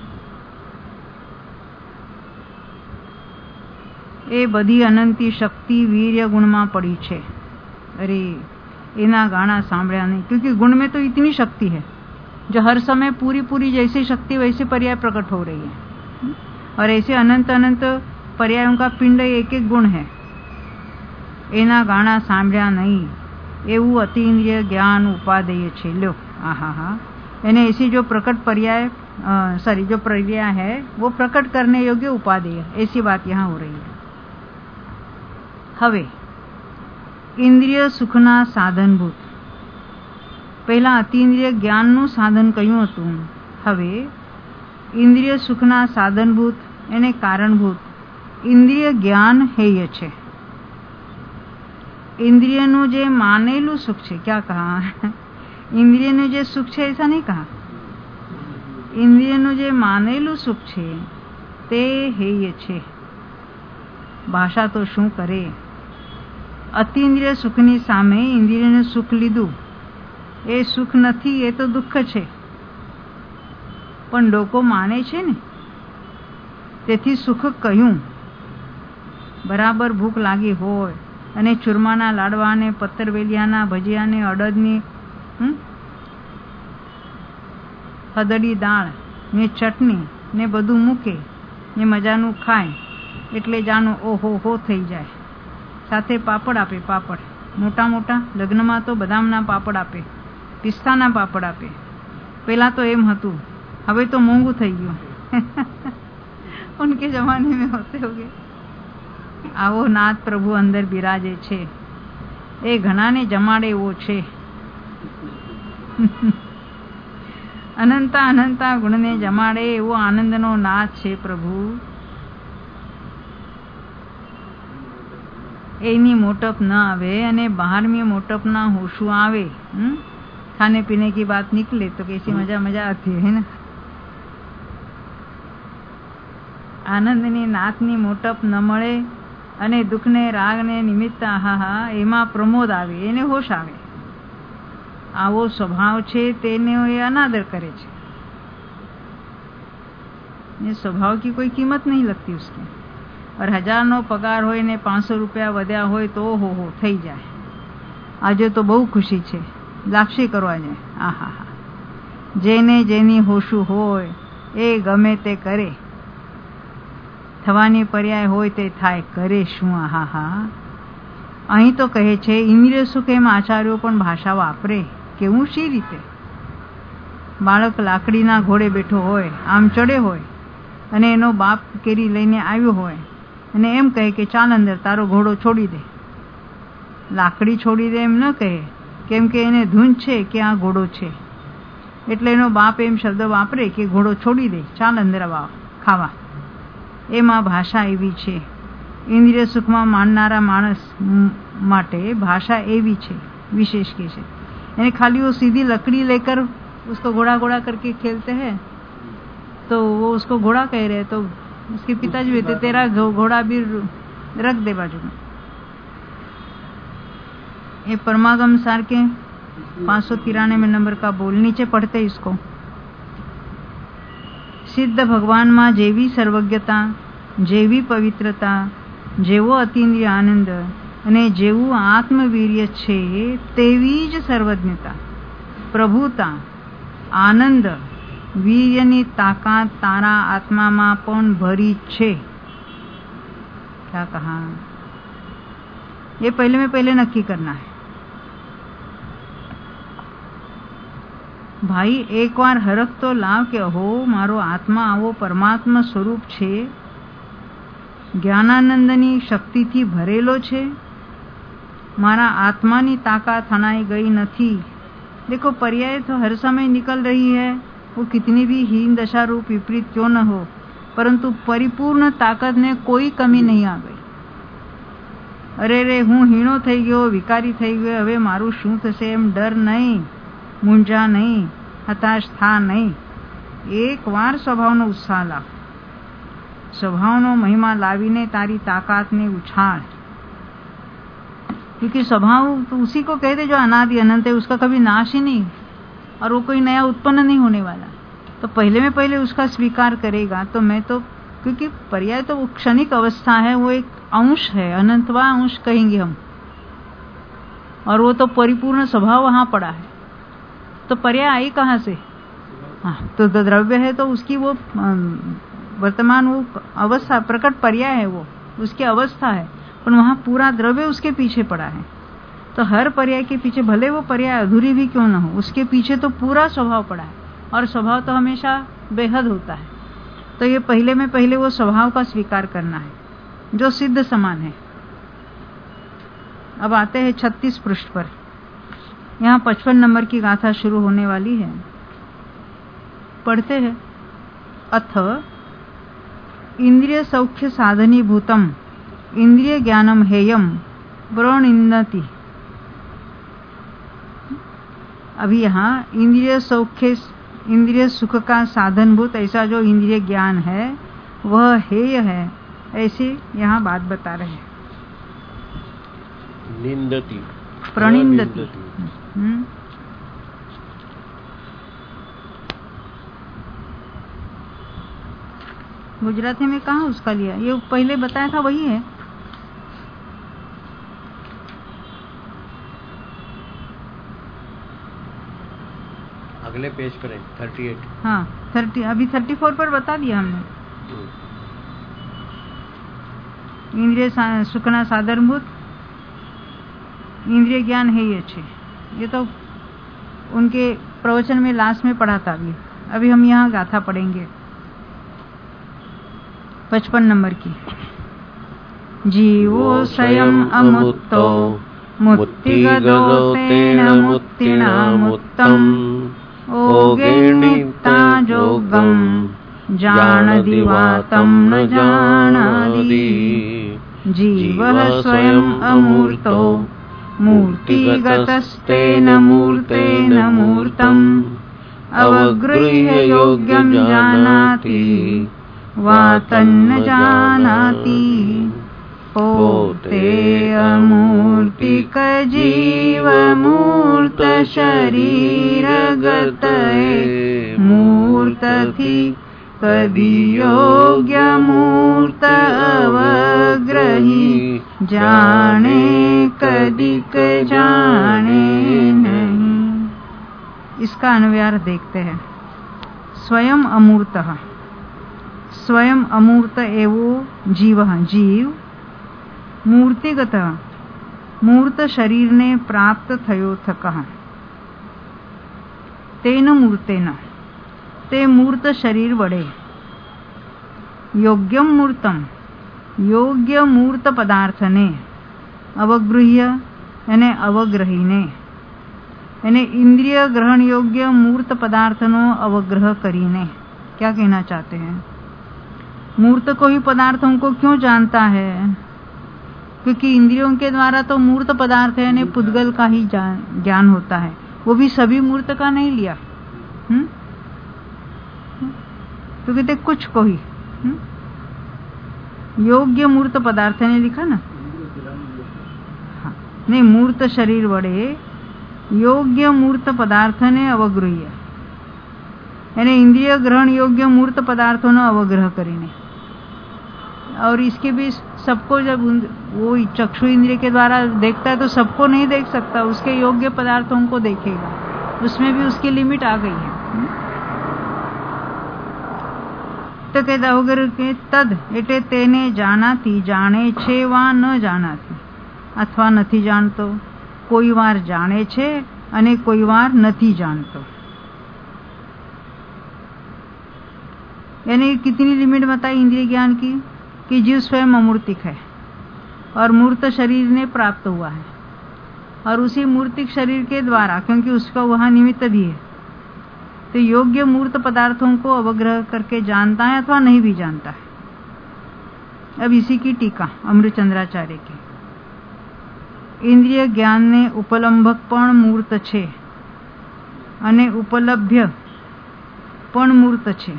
S1: ए बधी अनंती शक्ति वीर्य गुण में पड़ी छे। अरे एना गाना सांभळ्या नहीं, क्योंकि गुण में तो इतनी शक्ति है जो हर समय पूरी पूरी जैसी शक्ति वैसे पर्याय प्रकट हो रही है, और ऐसे अनंत अनंत पर्यायों का पिंड एक एक गुण है। एना गाना सांभळ्या नहीं, एवं अतीन्द्रिय ज्ञान उपादेय छे। लो आहा हा, यानी ऐसी जो प्रकट पर्याय सॉरी जो पर्याय है वो प्रकट करने योग्य उपादेय, ऐसी बात यहाँ हो रही है। हवे इंद्रिय सुखना साधनभूत, पहला अतीन्द्रिय ज्ञानનું સાધન કહ્યું હતું, હવે ઇન્દ્રિય સુખના સાધનભૂત એને કારણભૂત ઇન્દ્રિય જ્ઞાન હેય છે। इंद्रियનું જે માનેલું સુખ છે, क्या कहा, इंद्रियનું જે સુખ છે ऐसा नहीं कहा, इंद्रियનું જે માનેલું સુખ છે તે હેય છે। ભાષા તો શું કરે, અતિન્દ્રિય સુખની સામે ઇન્દ્રિયનું સુખ લીધું, એ સુખ નથી, એ તો દુઃખ છે, પણ લોકો માને છે ને, તેથી સુખ કહ્યું। બરાબર ભૂખ લાગી હોય અને ચૂરમાના લાડવા ને પત્તરવેલિયાના ભજીયા ને અડદની હદડી દાળ ને ચટણી ને બધું મૂકે ને મજાનું ખાય એટલે જાણો ઓહો હો થઈ જાય। સાથે પાપડ આપે, પાપડ મોટા મોટા, લગ્નમાં તો બદામના પાપડ આપે, પિસ્તાના પાપડ આપે। પહેલા તો એમ હતું, હવે તો મોંઘું થઈ ગયું। उनके जमाने में होते होगे। आवो नाथ प्रभु अंदर बिराजे छे, ए घणाने जमाड़े वो छे। अनंता अनंता गुणने जमाड़े एवो आनंदनो नाथ छे प्रभु। एनी मोटप न आवे अने बाहरमी मोटप ना होशू आवे। खाने पीने की बात निकले तो कैसी मजा मजा आती है ना। આનંદની નાથની મોટપ ન મળે અને દુઃખને રાગને નિમિત્ત આહાહા એમાં પ્રમોદ આવે, એને હોશ આવે. આવો સ્વભાવ છે તેને એ અનાદર કરે છે. ये स्वभाव की कोई कीमत नहीं लगती उसकी. और हजार नो पगार होय ने पांचसो रुपया વધ્યા હોય તો હો હો થઈ જાય. આજે તો બહુ ખુશી છે, લાક્ષી કરવા જાય. આહા હા, જેને જેની હોશું હોય એ ગમે તે કરે, થવાની પર્યાય હોય તે થાય, કરે શું. આહા હા, અહીં તો કહે છે ઇન્દ્રિય સુખ એમ આચાર્યો પણ ભાષા વાપરે. કેવું શી રીતે? બાળક લાકડીના ઘોડે બેઠો હોય, આમ ચડે હોય અને એનો બાપ કેરી લઈને આવ્યો હોય અને એમ કહે કે ચાલ અંદર, તારો ઘોડો છોડી દે. લાકડી છોડી દે એમ ન કહે, કેમ કે એને ધૂન છે કે આ ઘોડો છે. એટલે એનો બાપ એમ શબ્દ વાપરે કે ઘોડો છોડી દે, ચાલ અંદર આવા ખાવા. એમાં ભાષા એવી છે. ઇન્દ્રિય સુખમાં માનનારા માણસ માટે ભાષા એવી છે, विशेष की છે. यानी खाली वो सीधी लकड़ी लेकर उसको घोड़ा घोड़ा करके खेलते हैं तो वो उसको घोड़ा कह रहे, तो उसके पिताजी भी थे, तेरा घोड़ा भी रख दे बाजू में. ये परमागम सार के पाँच सौ तिरानवे नंबर का बोल, नीचे पढ़ते इसको. सिद्ध भगवान में जेवी सर्वज्ञता, जेवी पवित्रता, जेवो अतीन्द्रिय आनंद અને જેવું આત્મવીર્ય છે તેવી જ સર્વજ્ઞતા, પ્રભુતા, આનંદ, વીર્યની તાકાત તારા આત્મામાં પણ ભરી છે. क्या कहा? ये पहले में पहले नक्की करना है भाई. एक बार हरख तो लाव के हो मारो आत्मा आवो परमात्मा स्वरूप છે, જ્ઞાનાનંદની શક્તિથી ભરેલો છે. मारा आत्मा ની ताकत हनाई गई नहीं. देखो पर्याय तो हर समय निकल रही है, वो कितनी भी हीन दशा रूप विपरीत क्यों न हो, परंतु परिपूर्ण ताकत ने कोई कमी नहीं आ गई. अरे रे हूँ हीणो थई गयो, विकारी थई गयो, हवे मारू शुं थशे एम डर नहीं, मूंझा नहीं, हताश था नहीं. एक वार स्वभावनो उत्साह लाव, स्वभावनो महिमा लावीने तारी ताकत ने उछाळ. क्योंकि स्वभाव तो उसी को कहते जो अनादि अनंत है, उसका कभी नाश ही नहीं और वो कोई नया उत्पन्न नहीं होने वाला. तो पहले में पहले उसका स्वीकार करेगा तो मैं तो, क्योंकि पर्याय तो क्षणिक अवस्था है, वो एक अंश है, अनंतवा अंश कहेंगे हम, और वो तो परिपूर्ण स्वभाव वहां पड़ा है. तो पर्याय आई कहाँ से? हाँ, तो द्रव्य है तो उसकी वो वर्तमान वो अवस्था प्रकट पर्याय है, वो उसकी अवस्था है, पर वहां पूरा द्रव्य उसके पीछे पड़ा है. तो हर पर्याय के पीछे भले वो पर्याय अधूरी भी क्यों न हो, उसके पीछे तो पूरा स्वभाव पड़ा है, और स्वभाव तो हमेशा बेहद होता है. तो ये पहले में पहले वो स्वभाव का स्वीकार करना है जो सिद्ध समान है. अब आते हैं छत्तीस पृष्ठ पर. यहाँ पचपन नंबर की गाथा शुरू होने वाली है. पढ़ते हैं. अथ इंद्रिय सौख्य साधनी भूतम इंद्रिय ज्ञानम हेयम प्रणिन्नति. अभी यहाँ इंद्रिय सौख्य, इंद्रिय सुख का साधनभूत ऐसा जो इंद्रिय ज्ञान है वह हेय है, ऐसे यहाँ बात बता रहे हैं.
S2: निंदति,
S1: प्रणिन्नति. गुजराती में कहाँ उसका लिया? ये पहले बताया था वही है.
S2: अगले पेज पर है अड़तीस.
S1: हाँ थर्टी, अभी चौंतीस पर बता दिया हमने. इंद्रिय सुखना साधनभूत इंद्रिय ज्ञान है ये अच्छे. ये तो उनके प्रवचन में लास्ट में पढ़ा था. अभी अभी हम यहाँ गाथा पढ़ेंगे पचपन नंबर की. जीवो स्वयं अमुक्तो मुक्तिगतो तेन मुक्तिना मुक्तम् ओगेर्नित्ता जोगम् जानदि वा तं न जानादि. जीवः स्वयं अमूर्तो मूर्तिगतस्तेन मूर्तेन मूर्तम् अवगृह्य योग्यं जानाति वा तन्न जानाति पोते अमूर्तिक जीव मूर्त शरीर गतये मूर्त थी कदी योग्य मूर्त अवग्रही जाने कदिक जाने नहीं। इसका अनुवाद देखते हैं। स्वयं अमूर्त, स्वयं अमूर्त एवो जीव, जीव मूर्तिगत मूर्त शरीर ने प्राप्त थयो थकः तेन मूर्तेन ते मूर्त शरीर वडे योग्यम मूर्तम योग्य मूर्त पदार्थने अवगृह्य એને અવગ્રહીને એને इंद्रिय ग्रहण योग्य मूर्त पदार्थनो अवग्रह करीने। क्या कहना चाहते हैं? मूर्त को ही पदार्थों को क्यों जानता है? क्योंकि इंद्रियों के द्वारा तो मूर्त पदार्थ है, पुद्गल का ही ज्ञान होता है, वो भी सभी मूर्त का नहीं लिया। हुँ? तो कहते कुछ को ही हुँ? योग्य मूर्त पदार्थ ने लिखा ना, हाँ, नहीं मूर्त शरीर वडे योग्य मूर्त पदार्थ ने अवगृह्य यानी इंद्रिय ग्रहण योग्य मूर्त पदार्थों ने अवग्रह करीने। और इसके भी सबको जब वो चक्षु इंद्रिय के द्वारा देखता है तो सबको नहीं देख सकता, उसके योग्य पदार्थों को देखेगा, उसमें भी उसकी लिमिट आ गई है। तो कहता अवग्रह के तद एटे तेने जानाती जाने छे वा न जानाती अथवा નથી જાણતો, કોઈ વાર જાણે છે અને કોઈ વાર નથી જાણતો। यानी कितनी लिमिट बताई इंद्रिय ज्ञान की कि जीव स्वयं अमूर्तिक है और मूर्त शरीर ने प्राप्त हुआ है, और उसी मूर्तिक शरीर के द्वारा, क्योंकि उसका वहां निमित्त भी है, तो योग्य मूर्त पदार्थों को अवग्रह करके जानता है अथवा नहीं भी जानता है। अब इसी की टीका अमृतचंद्राचार्य की। इंद्रिय ज्ञान ने उपलंबक पण मूर्त छे अने उपलभ्य पण मूर्त छे।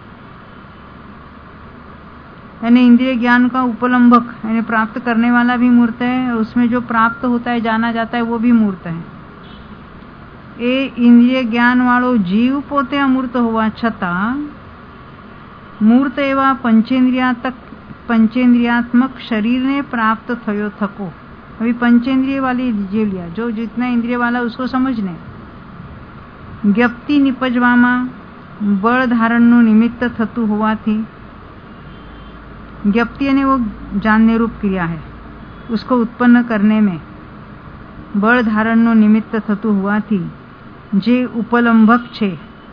S1: यानी इंद्रिय ज्ञान का उपलंबक यानी प्राप्त करने वाला भी मूर्त है, और उसमें जो प्राप्त होता है जाना जाता है वो भी मूर्त है। ए इंद्रिय ज्ञान वालों जीव पोते अमूर्त होवा छतां मूर्त एवं पंचेंद्रियात्मक पंचेंद्रियात्मक शरीर ने प्राप्त थयो थको। अभी पंचेंद्रिय वाली जीव लिया, जो जितना इंद्रिय वाला उसको समझने। ज्ञप्ति निपजवामा बळ धारणનું निमित्त થતું હોવાથી, ज्ञप्ति यानी वो जानने रूप क्रिया है, उसको उत्पन्न करने में बळ धारणનું निमित्त થતું હોવાથી જે उपलंबक छे,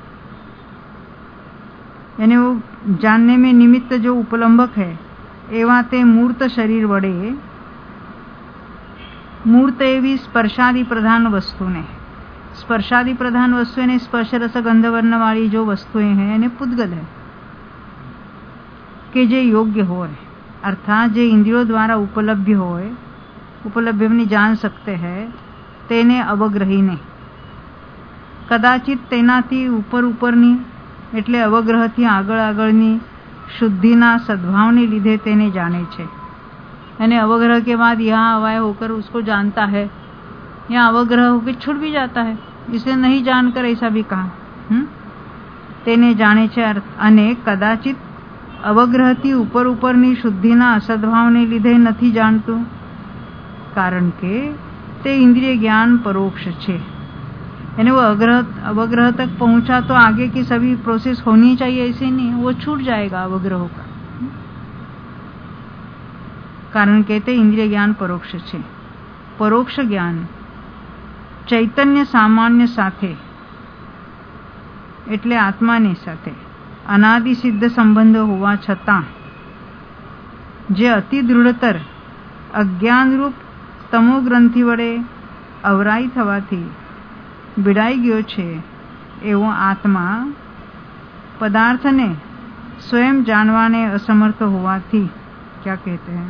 S1: यानी वो जानने में निमित्त जो उपलंबक है एवा ते मूर्त शरीर वडे मूर्त एवी स्पर्शादि प्रधान वस्तु ने, स्पर्शादि प्रधान वस्तु ने स्पर्श रस गंध वर्ण वाली जो वस्तुएं हैं यानी पुद्गल है के जे योग्य होय, अर्थात जे इंद्रियों द्वारा उपलब्ध होय, उपलब्ध में जान सकते हैं, तेने अवग्रहीने कदाचित तेनाथी ऊपर उपरनी એટલે અવગ્રહથી આગળ આગળની શુદ્ધિના સद्भावને લીધे તેને जाने छे। यानी अवग्रह के बाद यहाँ अवय होकर उसको जानता है, यहाँ अवग्रह होकर छूट भी जाता है, इसे नहीं जानकर ऐसा भी कहा। हम्म तेने जाने छे अने कदाचित अवग्रहથી ઉપર ઉપરની શુદ્ધિના અસદ્ભાવને લીધે નથી જાણતું, કારણ કે તે इंद्रिय ज्ञान परोक्ष छे। यानी वो अग्रह अवग्रह तक पहुंचा तो आगे की सभी प्रोसेस होनी चाहिए, ऐसे नहीं, वो छूट जाएगा अवग्रह का, कारण कहते इंद्रिय ज्ञान परोक्ष छे। परोक्ष ज्ञान चैतन्य सामान्य साथे એટલે આત્માની સાથે અનાદિ સિદ્ધ સંબંધ હોવા છતાં જે અતિ દૃઢતર અજ્ઞાન રૂપ તમો ગ્રંથિ વડે અવરાઈ થવાથી बिड़ाई गयो छे एवं आत्मा पदार्थ ने स्वयं जानवाने असमर्थ होवाथी, क्या कहते हैं।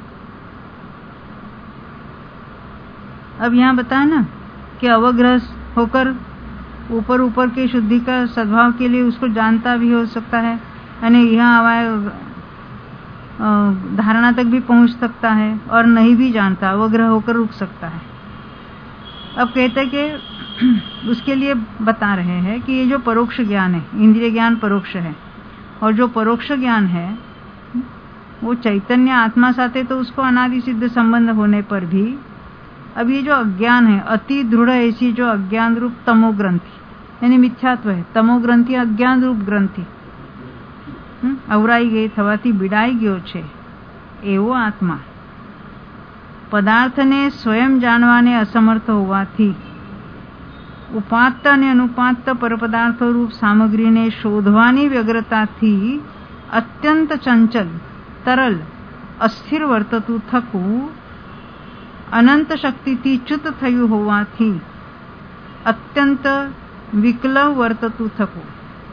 S1: अब यहाँ बताया ना कि अवग्रह होकर ऊपर ऊपर के शुद्धि का सद्भाव के लिए उसको जानता भी हो सकता है, यानी यहाँ हवाए धारणा तक भी पहुंच सकता है और नहीं भी जानता, वो ग्रह होकर रुक सकता है। अब कहते कि उसके लिए बता रहे हैं कि ये जो परोक्ष ज्ञान है, इंद्रिय ज्ञान परोक्ष है, और जो परोक्ष ज्ञान है वो चैतन्य आत्मा साथे तो उसको अनादि सिद्ध संबंध होने पर भी अब ये जो अज्ञान है, अति दृढ़ ऐसी जो अज्ञान रूप तमो ग्रंथि यानी मिथ्यात्व है, तमो ग्रंथि अज्ञान रूप ग्रंथि અવરાઈ ગઈ થવાથી બીડાઈ ગયો છે એવો આત્મા પદાર્થને સ્વયં જાણવાને અસમર્થ હોવાથી ઉપાત્ત અને અનુપાત્ત પરપદાર્થો રૂપ સામગ્રીને શોધવાની વ્યગ્રતાથી અત્યંત ચંચલ, તરલ, અસ્થિર વર્તતું થકું અનંત શક્તિથી ચ્યુત થયું હોવાથી અત્યંત વિકલવ વર્તતું થકું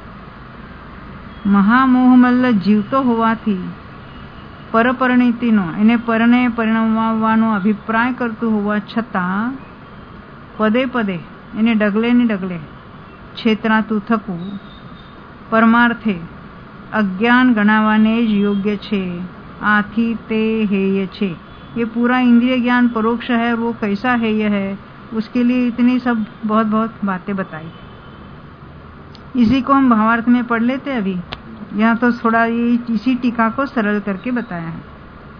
S1: મહામોહમલ્લ જીવતો હોવાથી પરપરિણીતિનો એને પરને પરિણમવાનો અભિપ્રાય કરતું હોવા છતાં પદે પદે એને ડગલે ને ડગલે છેતરાતું થકું પરમાર્થે અજ્ઞાન ગણાવાને જ યોગ્ય છે, આથી તે हेय છે। ये पूरा इंद्रिय ज्ञान परोक्ष है, वो कैसा हेय है, उसके लिए इतनी सब बहुत बहुत बातें बताई। इसी को हम भावार्थ में पढ़ लेते अभी। यहाँ तो थोड़ा ये इसी टीका को सरल करके बताया है।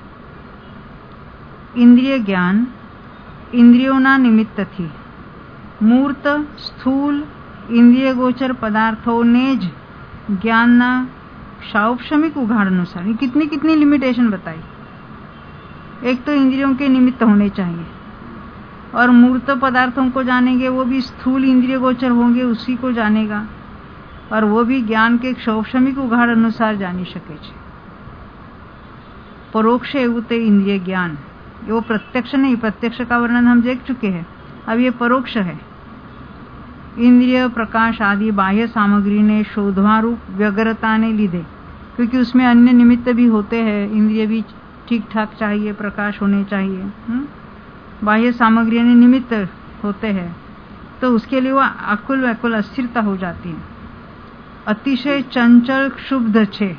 S1: इंद्रिय ज्ञान इंद्रियोना निमित्त थी मूर्त स्थूल इंद्रिय गोचर पदार्थों ने ज ज्ञानना साउपशमिक उघाड़ अनुसार कितनी कितनी लिमिटेशन बताई। एक तो इंद्रियों के निमित्त होने चाहिए, और मूर्त पदार्थों को जानेंगे वो भी स्थूल इंद्रिय गोचर होंगे, उसी को जानेगा, और वो भी ज्ञान के शौक्षमिक उघाड़ अनुसार जानी शके छे। परोक्ष एवं ते इंद्रिय ज्ञान, वो प्रत्यक्ष नहीं, प्रत्यक्ष का वर्णन हम देख चुके हैं, अब ये परोक्ष है। इंद्रिय प्रकाश आदि बाह्य सामग्री ने शोधवा रूप व्यग्रता ने लीधे, क्योंकि उसमें अन्य निमित्त भी होते हैं, इंद्रिय भी ठीक ठाक चाहिए, प्रकाश होने चाहिए, बाह्य सामग्री ने निमित्त होते हैं, तो उसके लिए वो आकुल व्याकुल अस्थिरता हो जाती है। अतिशय चंचल क्षुब्ध छे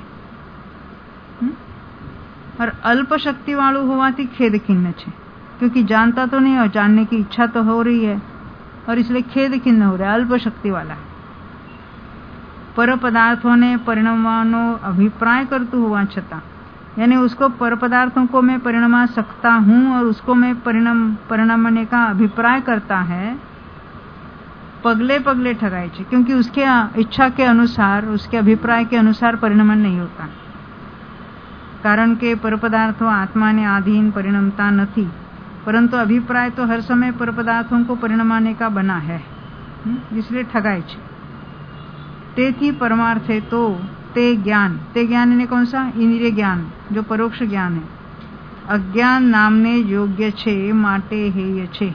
S1: और अल्प शक्ति वालू होवाથી खेद खिन्न छे, क्योंकि जानता तो नहीं और जानने की इच्छा तो हो रही है, और इसलिए खेद खिन्न हो रहा है, अल्प शक्ति वाला है। पर पदार्थों ने परिणमવાનો अभिप्राय करतु होवा छता, यानी उसको पर पदार्थों को मैं परिणमा सकता हूँ और उसको मैं परिणाम परिणमने का अभिप्राय करता है, पगले पगले ठगाए छे, क्योंकि उसके इच्छा के अनुसार, उसके अभिप्राय के अनुसार परिणमन नहीं होता। कारण के पर पदार्थों आत्मा ने आधीन परिणमता नहीं, परंतु अभिप्राय तो हर समय पर पदार्थों को परिणमाने का बना है, इसलिए ठगाए छे। तेथी परमार्थे तो ते ज्ञान, ते ज्ञान ने कौन सा? इंद्रिय ज्ञान, जो परोक्ष ज्ञान है, अज्ञान नामने योग्य छे, माटे हेय छे।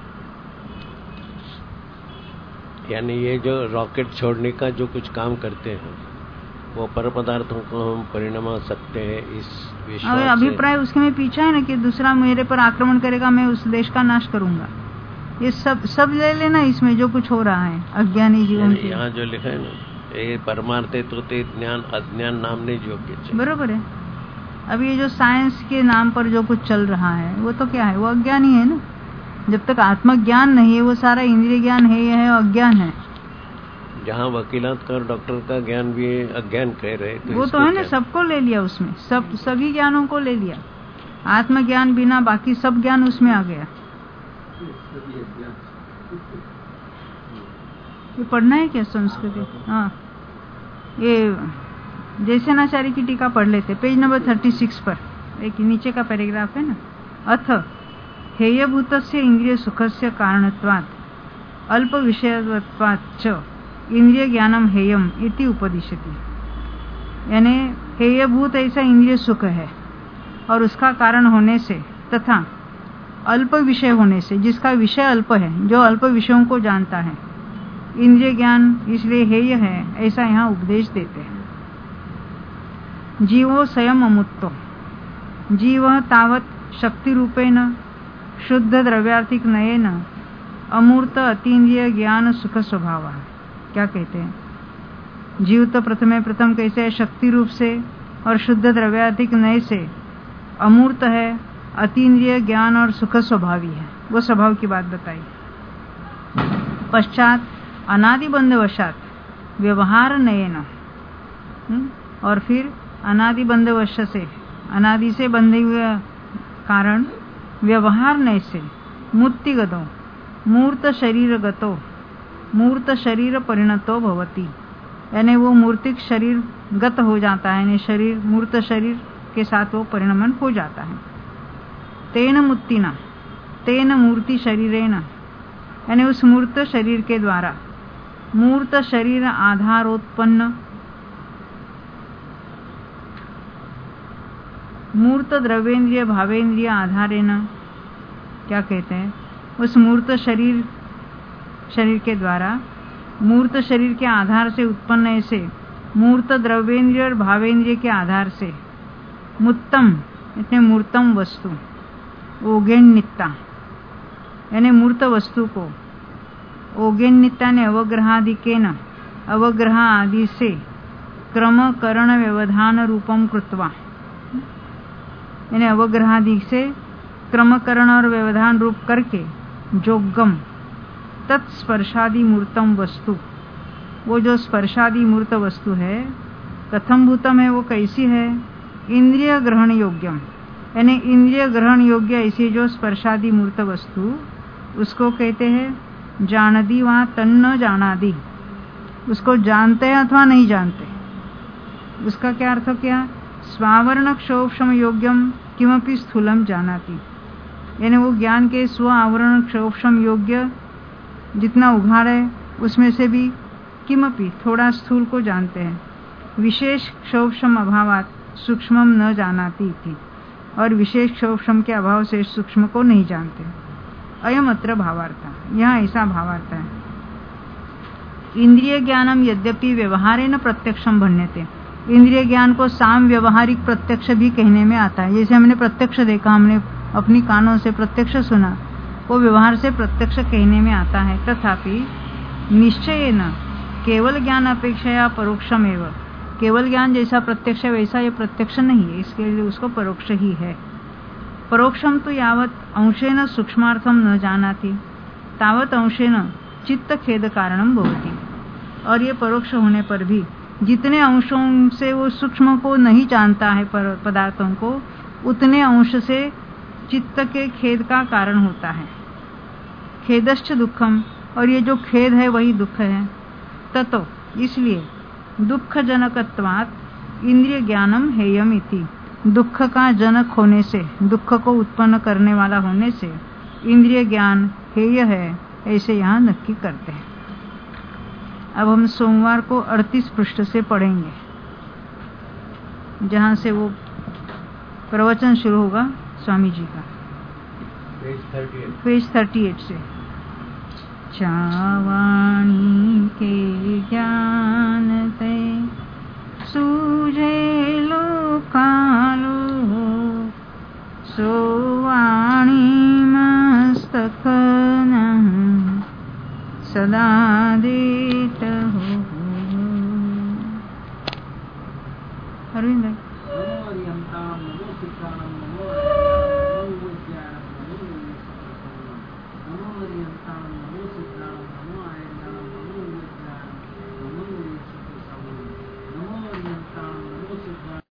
S2: यानी ये जो रॉकेट छोड़ने का जो कुछ काम करते हैं वो पर पदार्थों को हम परिणमा सकते हैं, इस विश्वास से।
S1: अभिप्राय उसके में पीछा है ना कि दूसरा मेरे पर आक्रमण करेगा, मैं उस देश का नाश करूंगा, ये सब सब ले लेना इसमें जो कुछ हो रहा है अज्ञानी जीवन के।
S2: यहाँ जो लिखा है ना, ये परमार्थे तो ते ज्ञान अज्ञान नाम ने योग्य,
S1: बरोबर है। अब ये जो साइंस के नाम पर जो कुछ चल रहा है वो तो क्या है, वो अज्ञान ही है ना। जब तक आत्मज्ञान नहीं है वो सारा इंद्रिय ज्ञान है, यह है अज्ञान है।
S2: जहाँ वकीलात का डॉक्टर का ज्ञान भी अज्ञान कह रहे, तो
S1: वो तो है ना, सबको ले लिया उसमें, सब सभी ज्ञानों को ले लिया। आत्मज्ञान बिना बाकी सब ज्ञान उसमें आ गया। ये पढ़ना है क्या संस्कृत? हाँ, ये जयसेनाचार्य की टीका पढ़ लेते, पेज नंबर थर्टी सिक्स पर एक नीचे का पैराग्राफ है ना। अथ हेयभूतस्य इंद्रिय सुखस्य कारणत्वात् अल्प विषयत्वात् च इंद्रिय ज्ञानम हेयम इति उपदिशति। यानी हेयभूत ऐसा इंद्रिय सुख है और उसका कारण होने से तथा अल्प विषय होने से, जिसका विषय अल्प है, जो अल्प विषयों को जानता है, इंद्रिय ज्ञान इसलिए हेय है, ऐसा यहाँ उपदेश देते हैं। जीवो स्वयं अमुत्तो, जीव तावत् शक्ति रूपेण शुद्ध द्रव्यार्थिक नयेन अमूर्त अतीन्द्रिय ज्ञान सुख स्वभाव। क्या कहते हैं? जीव तो प्रथमे प्रथम कैसे है, शक्ति रूप से और शुद्ध द्रव्याधिक नय से अमूर्त है, अतीन्द्रिय ज्ञान और सुख स्वभावी है। वो स्वभाव की बात बताई। पश्चात अनादि बंधवशात व्यवहार नयन, और फिर अनादि बंधवश से, अनादि से बंधे हुए कारण व्यवहार नय से मुक्तिगतो मूर्त शरीर गतो मूर्त शरीर परिणतो भवति, यानी वो मूर्तिक शरीर गत हो जाता है, यानी शरीर मूर्त शरीर के साथ वो परिणमन हो जाता है। तेन मुक्तिना तेन मूर्ति शरीरेण, यानी उस मूर्त शरीर के द्वारा मूर्त शरीर आधारोत्पन्न मूर्त द्रव्येंद्रिय भावेंद्रिय आधारेण, क्या कहते हैं, उस मूर्त शरीर शरीर के द्वारा मूर्त शरीर के आधार से उत्पन्न ऐसे मूर्त द्रव्येंद्रिय और भावेंद्रिय के आधार से मुत्तम, इतने मूर्तम वस्तु, ओगेन्नित्ता, यानी मूर्त वस्तु को ओगेन्नित्ता ने अवग्रहादिकेन, अवग्रह आदि से क्रम करण व्यवधान रूपम कृत्वा, यानी अवग्रहादि से क्रमकरण और व्यवधान रूप करके जोगम तत्स्पर्शादि मूर्तम वस्तु, वो जो स्पर्शादि मूर्त वस्तु है, कथम भूतम है, वो कैसी है, इंद्रिय ग्रहण योग्यम, यानी इंद्रिय ग्रहण योग्य ऐसी जो स्पर्शादि मूर्त वस्तु, उसको कहते हैं जानदी वहां तन्न जानादि, उसको जानते हैं अथवा नहीं जानते। उसका क्या अर्थ क्या, स्वावरण क्षोभम योग्यम किमपि स्थूलम जानाति, यानी वो ज्ञान के स्व आवरण क्षोभम योग्य जितना उघाड़ है उसमें से भी किमपि थोड़ा स्थूल को जानते हैं। विशेष क्षोभम अभावात सूक्ष्मम न जानाति थी, और विशेष क्षोभम के अभाव से सूक्ष्म को नहीं जानते। अयम अत्र भावार्थ, यहाँ ऐसा भावार्थ है। इंद्रिय ज्ञानम यद्यपि व्यवहारेण प्रत्यक्षम भन्यते, इंद्रिय ज्ञान को साम व्यवहारिक प्रत्यक्ष भी कहने में आता है। जैसे हमने प्रत्यक्ष देखा, हमने अपनी कानों से प्रत्यक्ष सुना, वो व्यवहार से प्रत्यक्ष कहने में आता है। तथापि निश्चयेन केवल ज्ञान अपेक्षया परोक्षम एवं, केवल ज्ञान जैसा प्रत्यक्ष वैसा ये प्रत्यक्ष नहीं है, इसके लिए उसको परोक्ष ही है। परोक्षम तो यावत अंशेन सूक्ष्मार्थम न जानाति तावत अंशेन चित्त खेद कारणम भवति, और ये परोक्ष होने पर भी जितने अंशों से वो सूक्ष्म को नहीं जानता है पदार्थों को, उतने अंश से चित्त के खेद का कारण होता है। खेदश्च दुखम, और ये जो खेद है वही दुख है। ततो, इसलिए दुख जनकत्वात् इंद्रिय ज्ञानम हेयम इति, दुख का जनक होने से, दुख को उत्पन्न करने वाला होने से इंद्रिय ज्ञान हेय है, ऐसे यहाँ नक्की करते हैं। अब हम सोमवार को अड़तीस पृष्ठ से पढ़ेंगे, जहाँ से वो प्रवचन शुरू होगा स्वामी जी का, पेज थर्टी एट से। चावाणी